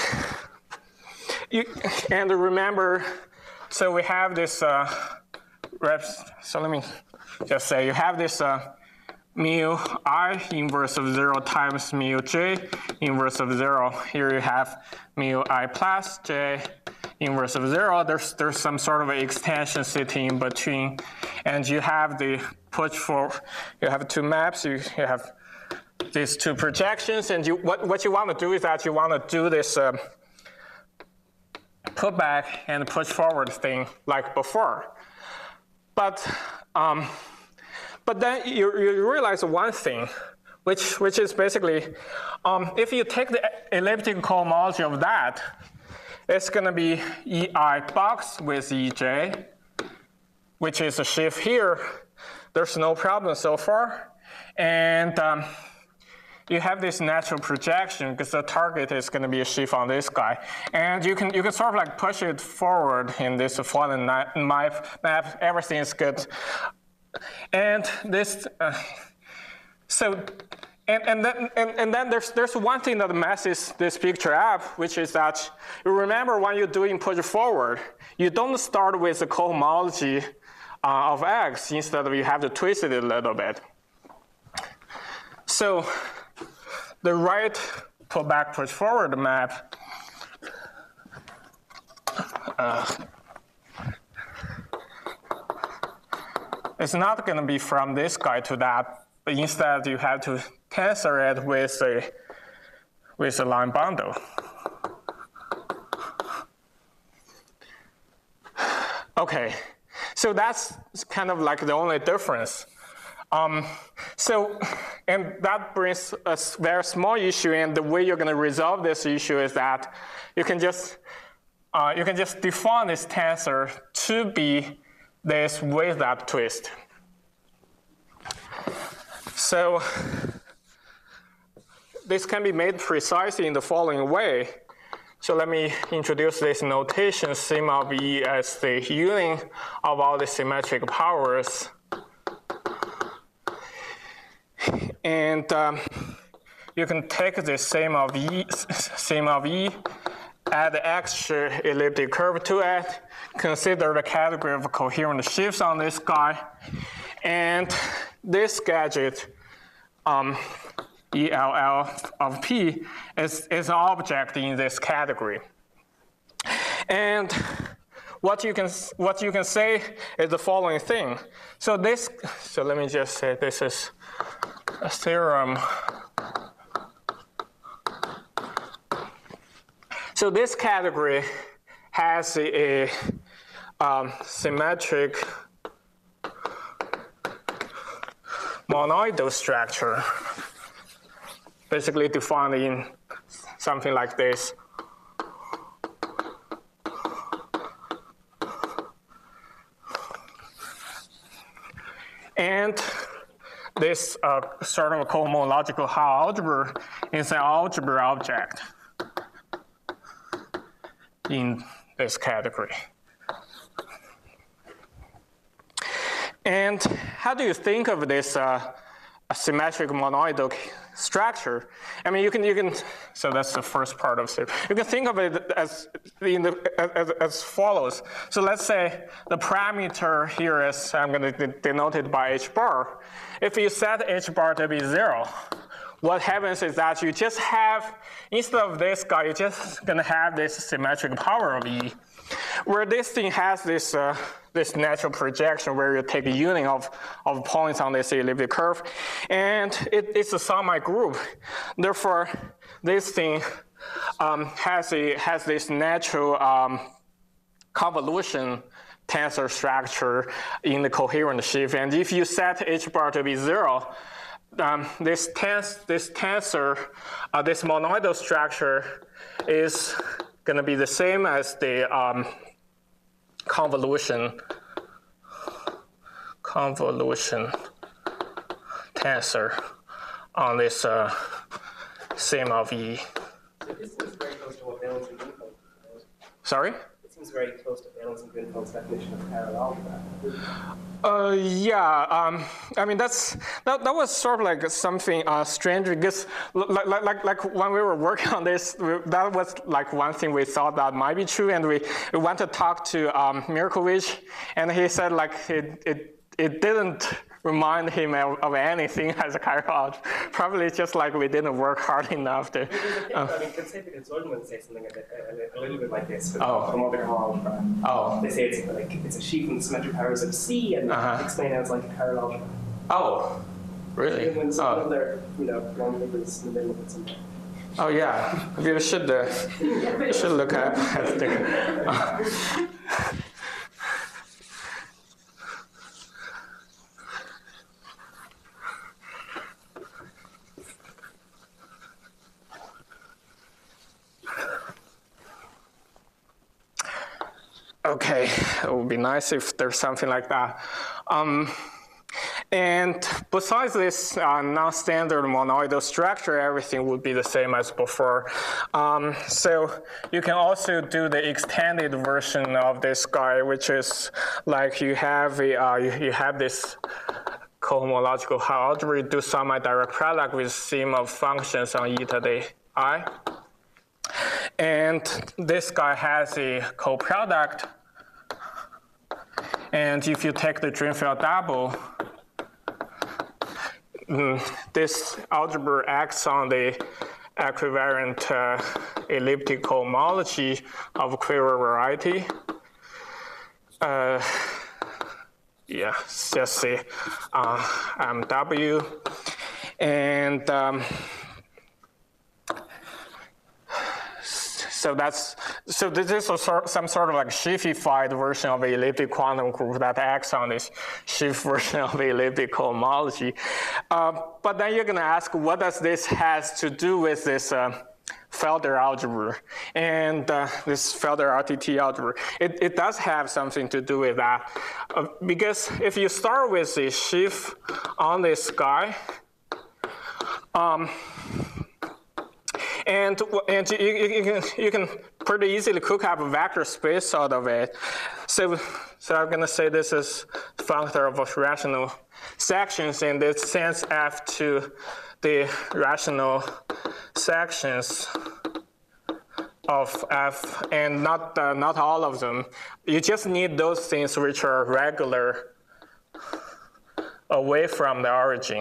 remember, so we have this so let me just say you have this mu I inverse of 0 times mu j inverse of 0. Here you have mu I plus j inverse of 0. There's some sort of extension sitting in between, and you have the push for, you have two maps, you have these two projections, and what you want to do is that you want to do this put back and push forward thing like before. But then you realize one thing, which is basically, if you take the elliptic cohomology of that, it's going to be EI box with EJ, which is a sheaf here. There's no problem so far. And you have this natural projection because the target is going to be a sheaf on this guy. And you can sort of like push it forward in this fallen map. Everything is good. And this, and then there's one thing that messes this picture up, which is that you remember when you're doing push forward, you don't start with the cohomology of X. Instead, you have to twist it a little bit. So the right pull back push forward map it's not going to be from this guy to that, but instead you have to tensor it with a line bundle. Okay, so that's kind of like the only difference. And that brings a very small issue, and the way you're going to resolve this issue is that you can just define this tensor to be this with that twist. So this can be made precisely in the following way. So let me introduce this notation, sigma of E as the union of all the symmetric powers. And you can take the sigma of E, add the extra elliptic curve to it, consider the category of coherent sheaves on this guy, and this gadget, ELL of P, is an object in this category. And what you can say is the following thing. So let me just say this is a theorem. So this category has a symmetric monoidal structure, basically defined in something like this. And this sort of cohomological Hall algebra is an algebra object in this category. And how do you think of this symmetric monoidal structure? I mean, you can. So that's the first part of it. You can think of it as follows. So let's say the parameter here is, I'm going to denote it by h bar. If you set h bar to be 0, what happens is that you just have, instead of this guy, you're just going to have this symmetric power of E, where this thing has this this natural projection where you take a union of points on this elliptic curve, and it's a semi-group. Therefore, this thing has this natural convolution tensor structure in the coherent sheaf. And if you set h bar to be 0, this tensor, this monoidal structure is going to be the same as the convolution tensor on this sigma of E. This seems very close to what Valence and Grunfeld did. Sorry? It seems very close to Valence and Grunfeld's definition of parallelogram. Yeah, I mean that was sort of like something strange, because like when we were working on this, that was like one thing we thought that might be true, and we went to talk to Mirkovich, and he said like it didn't remind him of anything as a chiral. Probably just like we didn't work hard enough to. I mean, concentric ensortlement say something a little bit like this. Oh. From what they're called. Oh. They say it's a sheaf with symmetric powers of C, and explain how it's like a parallelogram. Oh, really? When some of their, long papers in the middle of it somewhere. Oh yeah, you should look up at the. Okay, it would be nice if there's something like that. And besides this non-standard monoidal structure, everything would be the same as before. So you can also do the extended version of this guy, which is like you have this cohomological algebra, you do semi-direct product with sigma of functions on eta day I. And this guy has a coproduct. And if you take the Drinfeld double, this algebra acts on the equivariant elliptical homology of Querer variety. Yeah, just say MW. And so this is some sort of like sheafified version of the elliptic quantum group that acts on this sheaf version of the elliptical homology. But then you're going to ask, what does this has to do with this Felder algebra and this Felder RTT algebra? It does have something to do with that, because if you start with the sheaf on this guy, and you can pretty easily cook up a vector space out of it. So I'm going to say this is functor of rational sections, and it sends F to the rational sections of F, and not all of them. You just need those things which are regular away from the origin.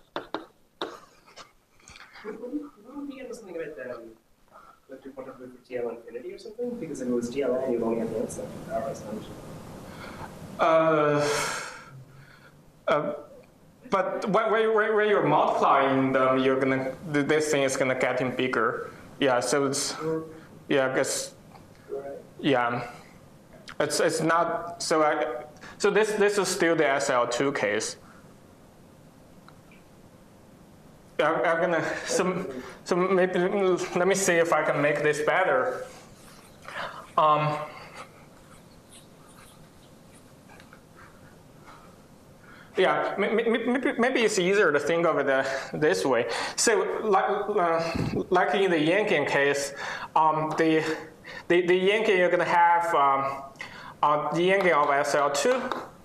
Something about electric quantum group for GL infinity or something? Because if it was GLN, you'd only have the instant power assumption. But when you're multiplying them, this thing is gonna get bigger. Yeah, so it's I guess it's not so this is still the SL2 case. I'm gonna so maybe let me see if I can make this better. Yeah, maybe it's easier to think of it this way. So like in the Yankin case, the yanking you're going to have the yanking of SL2.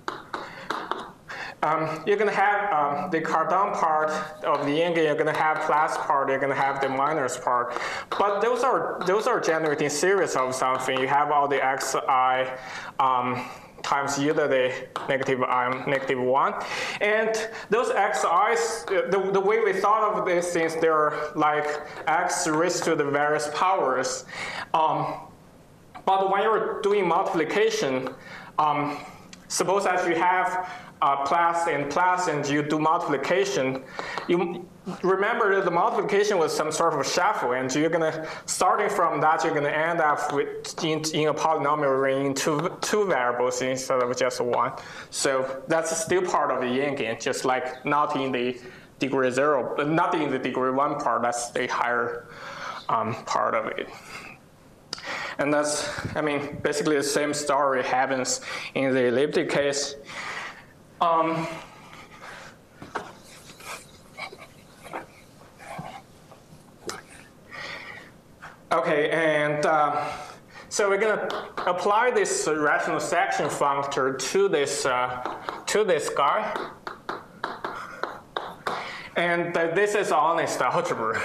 You're going to have the cardon part of the yanking, you're going to have plus part, you're going to have the minus part. But those are generating series of something. You have all the xi times either the negative I, negative 1. And those xi's, the way we thought of these things, they're like x raised to the various powers. But when you're doing multiplication, suppose that you have plus and you do multiplication, you remember that the multiplication was some sort of shuffle, and you're gonna, starting from that, you're gonna end up with in a polynomial ring in two variables instead of just one. So that's still part of the yanking, just like not in the degree 0, but not in the degree 1 part, that's the higher part of it. And that's, I mean, basically the same story happens in the elliptic case. Okay, and so we're going to apply this rational section functor to this guy, and this is honest algebra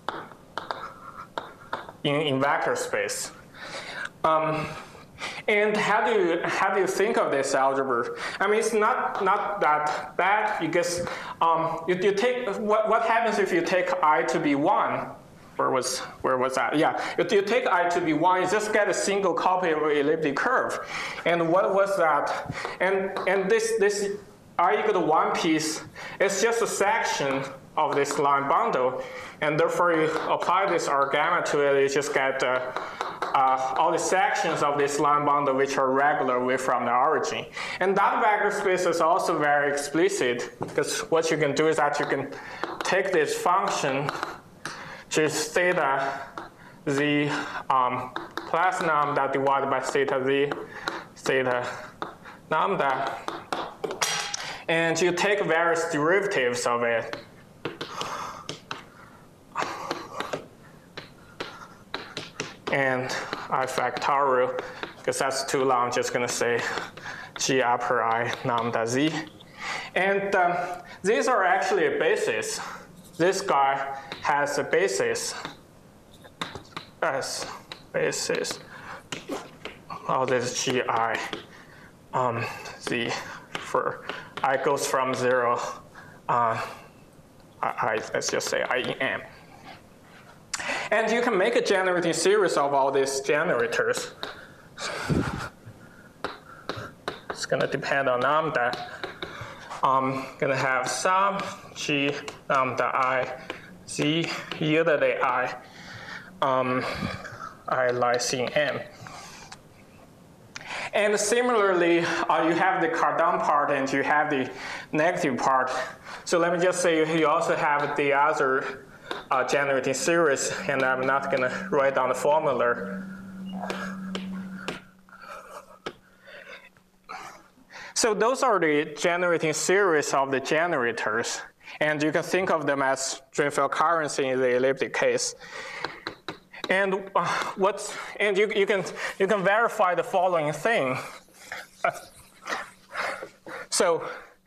in vector space. And how do you think of this algebra? I mean, it's not that bad because you take what happens if you take I to be 1? Where was that? Yeah, if you take I to be 1, you just get a single copy of an elliptic curve. And what was that? And this I equal to 1 piece is just a section of this line bundle, and therefore you apply this R gamma to it, you just get all the sections of this line bundle which are regular away from the origin. And that vector space is also very explicit, because what you can do is that you can take this function, which is theta z plus lambda divided by theta z theta lambda, and you take various derivatives of it. And I factorial, because that's too long, I'm just going to say g upper I lambda z. And these are actually a basis. This guy has a basis as basis of this gi z for I goes from 0, let's just say I in M. And you can make a generating series of all these generators. It's going to depend on lambda. I'm going to have sum g lambda I z yielded I lies in M. And similarly, you have the cardon part and you have the negative part. So let me just say you also have the other generating series, and I'm not going to write down the formula. So those are the generating series of the generators, and you can think of them as Drinfeld currents in the elliptic case. And you can verify the following thing. So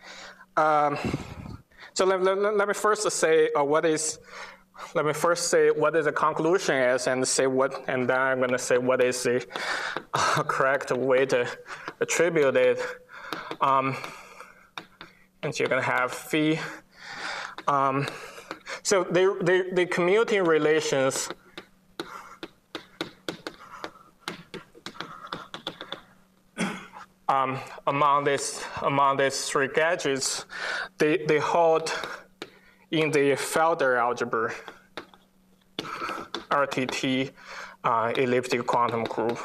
let me first say Let me first say what the conclusion is, and say what, and then I'm going to say what is the correct way to attribute it. And you're going to have phi. So the commuting relations among these three gadgets, they hold in the Felder algebra, RTT elliptic quantum group.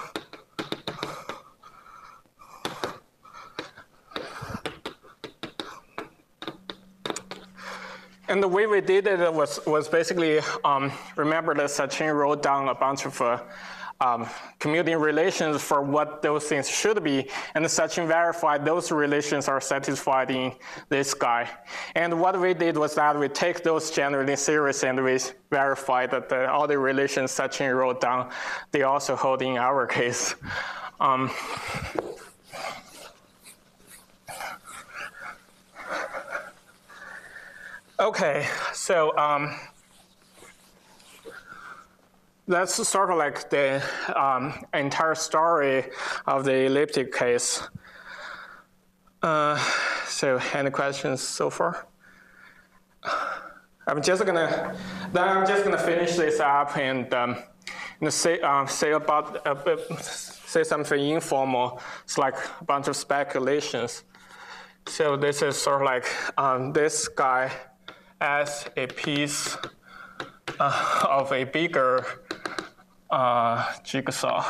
And the way we did it was basically, remember that Sachin wrote down a bunch of commuting relations for what those things should be, and Sachin verified those relations are satisfied in this guy. And what we did was that we take those generating series and we verified that all the relations Sachin wrote down, they also hold in our case. Okay, so that's sort of like the entire story of the elliptic case. So any questions so far? I'm just gonna finish this up and say something informal. It's like a bunch of speculations. So this is sort of like this guy as a piece of a bigger jigsaw.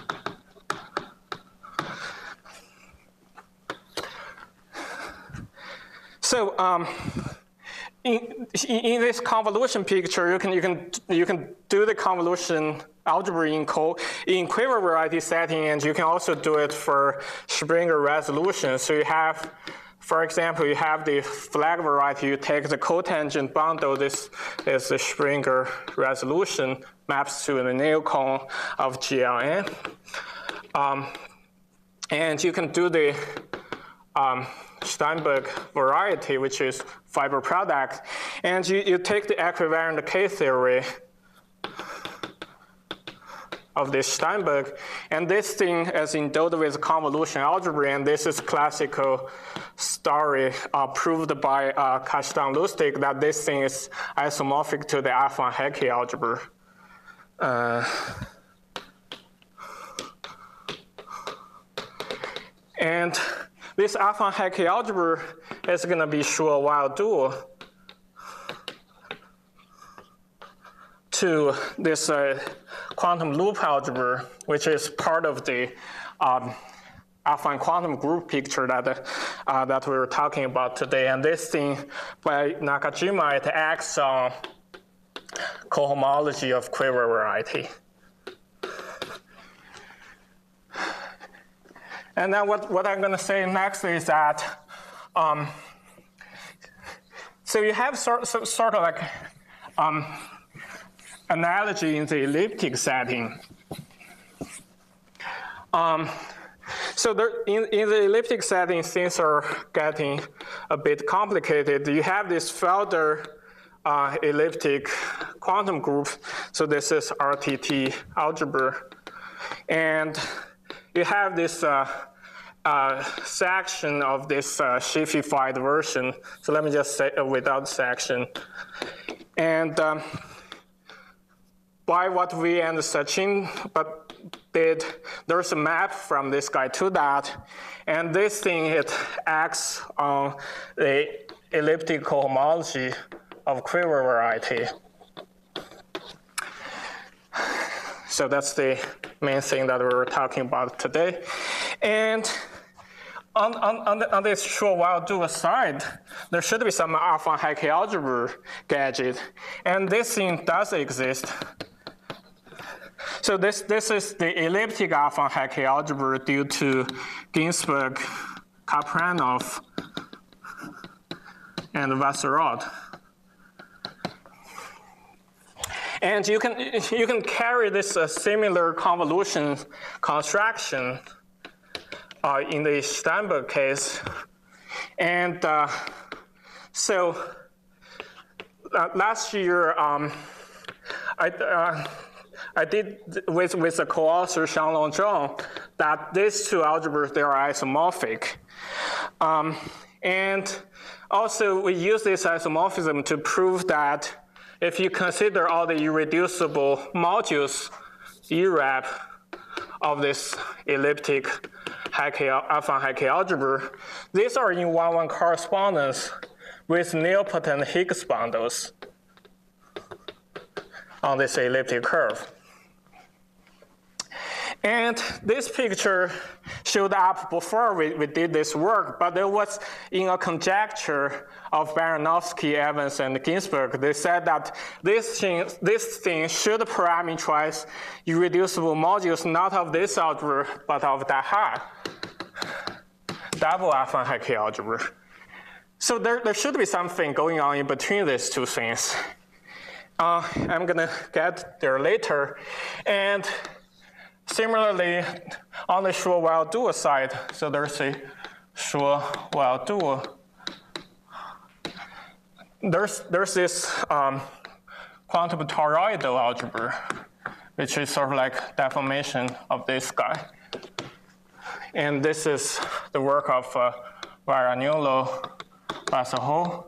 So in this convolution picture, you can do the convolution algebra in quiver variety setting, and you can also do it for Springer resolution. So you have, for example, you have the flag variety. You take the cotangent bundle. This is the Springer resolution, maps to the neocone of GLN. And you can do the Steinberg variety, which is fiber product. And you take the equivariant K-theory of this Steinberg, and this thing is endowed with convolution algebra, and this is classical story proved by Kashtan-Lustig that this thing is isomorphic to the Afan-Hecke algebra. And this Afan-Hecke algebra is going to be Shor-Weil dual to this quantum loop algebra, which is part of the affine quantum group picture that we were talking about today. And this thing by Nakajima, it acts on cohomology of quiver variety. And then what I'm going to say next is that, so you have sort of like analogy in the elliptic setting. So in the elliptic setting, things are getting a bit complicated. You have this Felder elliptic quantum group. So this is RTT algebra. And you have this section of this Schieffified version. So let me just say without section. And by what we and Sachin did, there's a map from this guy to that. And this thing, it acts on the elliptic cohomology of quiver variety. So that's the main thing that we're talking about today. And on this Shor-Weil dual side, there should be some Afan-Hecke algebra gadget. And this thing does exist. So this is the elliptic Afan-Hecke algebra due to Ginsburg, Kapranov, and Vassarod. And you can carry this similar convolution construction in the Steinberg case. And so last year, I did with the co-author Xianglong Zhong that these two algebras, they are isomorphic. And also we use this isomorphism to prove that if you consider all the irreducible modules, ERAP, of this elliptic Afan-Hecke algebra, these are in 1-1 correspondence with nilpotent Higgs bundles on this elliptic curve. And this picture showed up before we did this work, but it was in a conjecture of Baranovsky, Evans, and Ginsburg. They said that this thing should parameterize irreducible modules not of this algebra, but of Dahai, double affine Hecke algebra. So there should be something going on in between these two things. I'm gonna get there later. And similarly, on the Schur-Weil-Dual side, so there's a Schur-Weil-Dual. There's this quantum toroidal algebra, which is sort of like deformation of this guy. And this is the work of Varaniolo, Vasahol.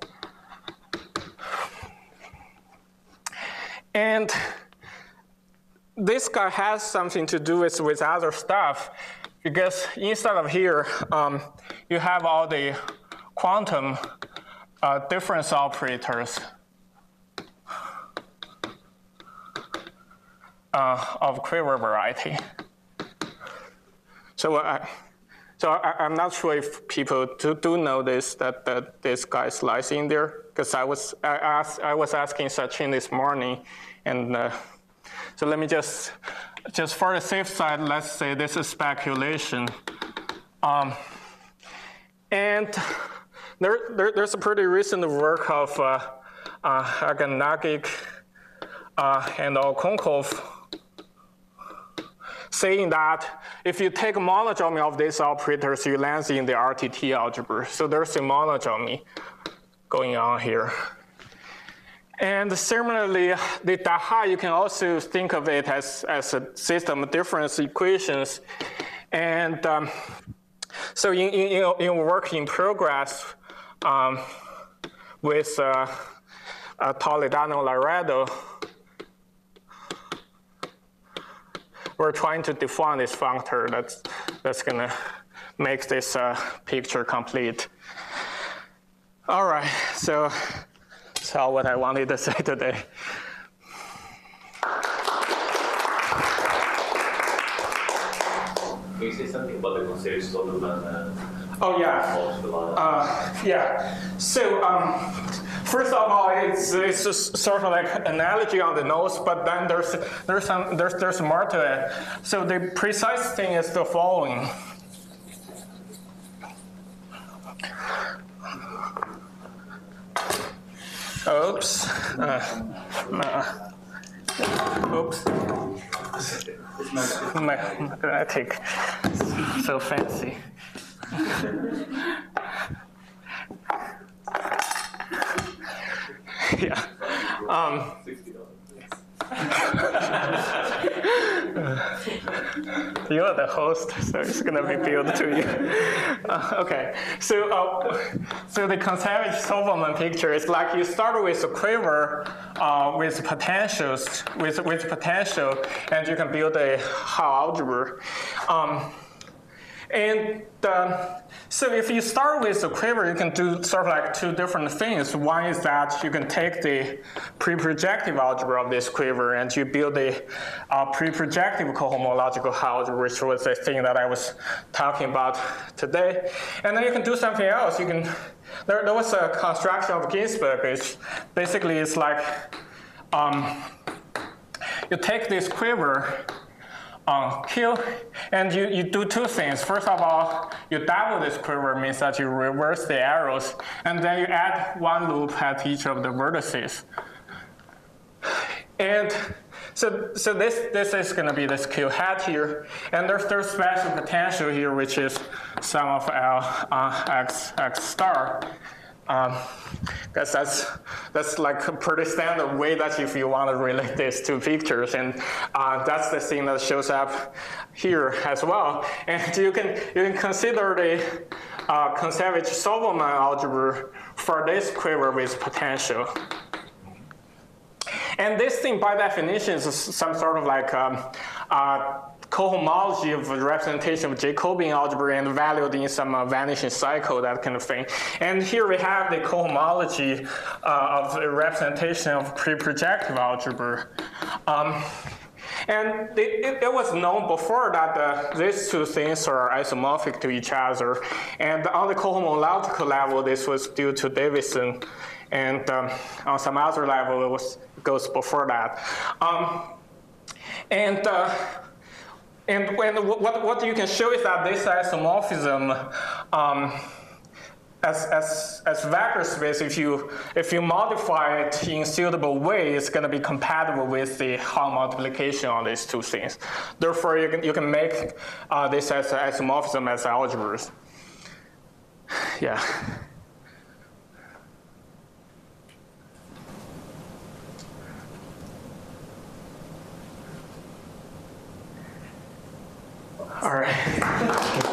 And this guy has something to do with other stuff, because instead of here, you have all the quantum difference operators of quiver variety. So I'm not sure if people do know this, that this guy lies in there, because I was asking Sachin this morning, and so let me just for the safe side, let's say this is speculation, and there's a pretty recent work of Aganagic and Olkonkov saying that if you take monotomy of these operators, you land in the RTT algebra. So there's a monotomy going on here. And similarly, the Dahai, you can also think of it as a system of difference equations. And so in work in progress with Toledano-Laredo, we're trying to define this functor that's going to make this picture complete. All right, so that's all what I wanted to say today. Can you say something about the Concevich-Soderman? Oh yeah. Yeah. So first of all, it's just sort of like analogy on the nose, but then there's more to it. So the precise thing is the following. Oops. Oops. Magnetic. So fancy. Yeah. You're the host, so it's going to be billed to you. Okay, so the Concevich-Sovelman picture is like you start with a quiver with potentials, with potential, and you can build a Hall algebra. So if you start with a quiver, you can do sort of like two different things. One is that you can take the pre-projective algebra of this quiver and you build a pre-projective cohomological algebra, which was the thing that I was talking about today. And then you can do something else. You can, there was a construction of Ginsburg, which basically is like you take this quiver Q, and you do two things. First of all, you double this quiver, means that you reverse the arrows, and then you add one loop at each of the vertices. And so this is going to be this Q hat here, and there's special potential here, which is sum of L x star. Because that's like a pretty standard way that if you want to relate these two pictures, and that's the thing that shows up here as well. And you can consider the Concevich-Sovelman algebra for this quiver with potential. And this thing, by definition, is some sort of like cohomology of representation of Jacobian algebra and valued in some vanishing cycle, that kind of thing. And here we have the cohomology of the representation of pre-projective algebra. And it was known before that these two things are isomorphic to each other. And on the cohomological level, this was due to Davidson. And on some other level, it goes before that. And what you can show is that this isomorphism, as vector space, if you modify it in suitable way, it's going to be compatible with the Hall multiplication on these two things. Therefore, you can make this as isomorphism as algebras. Yeah. All right.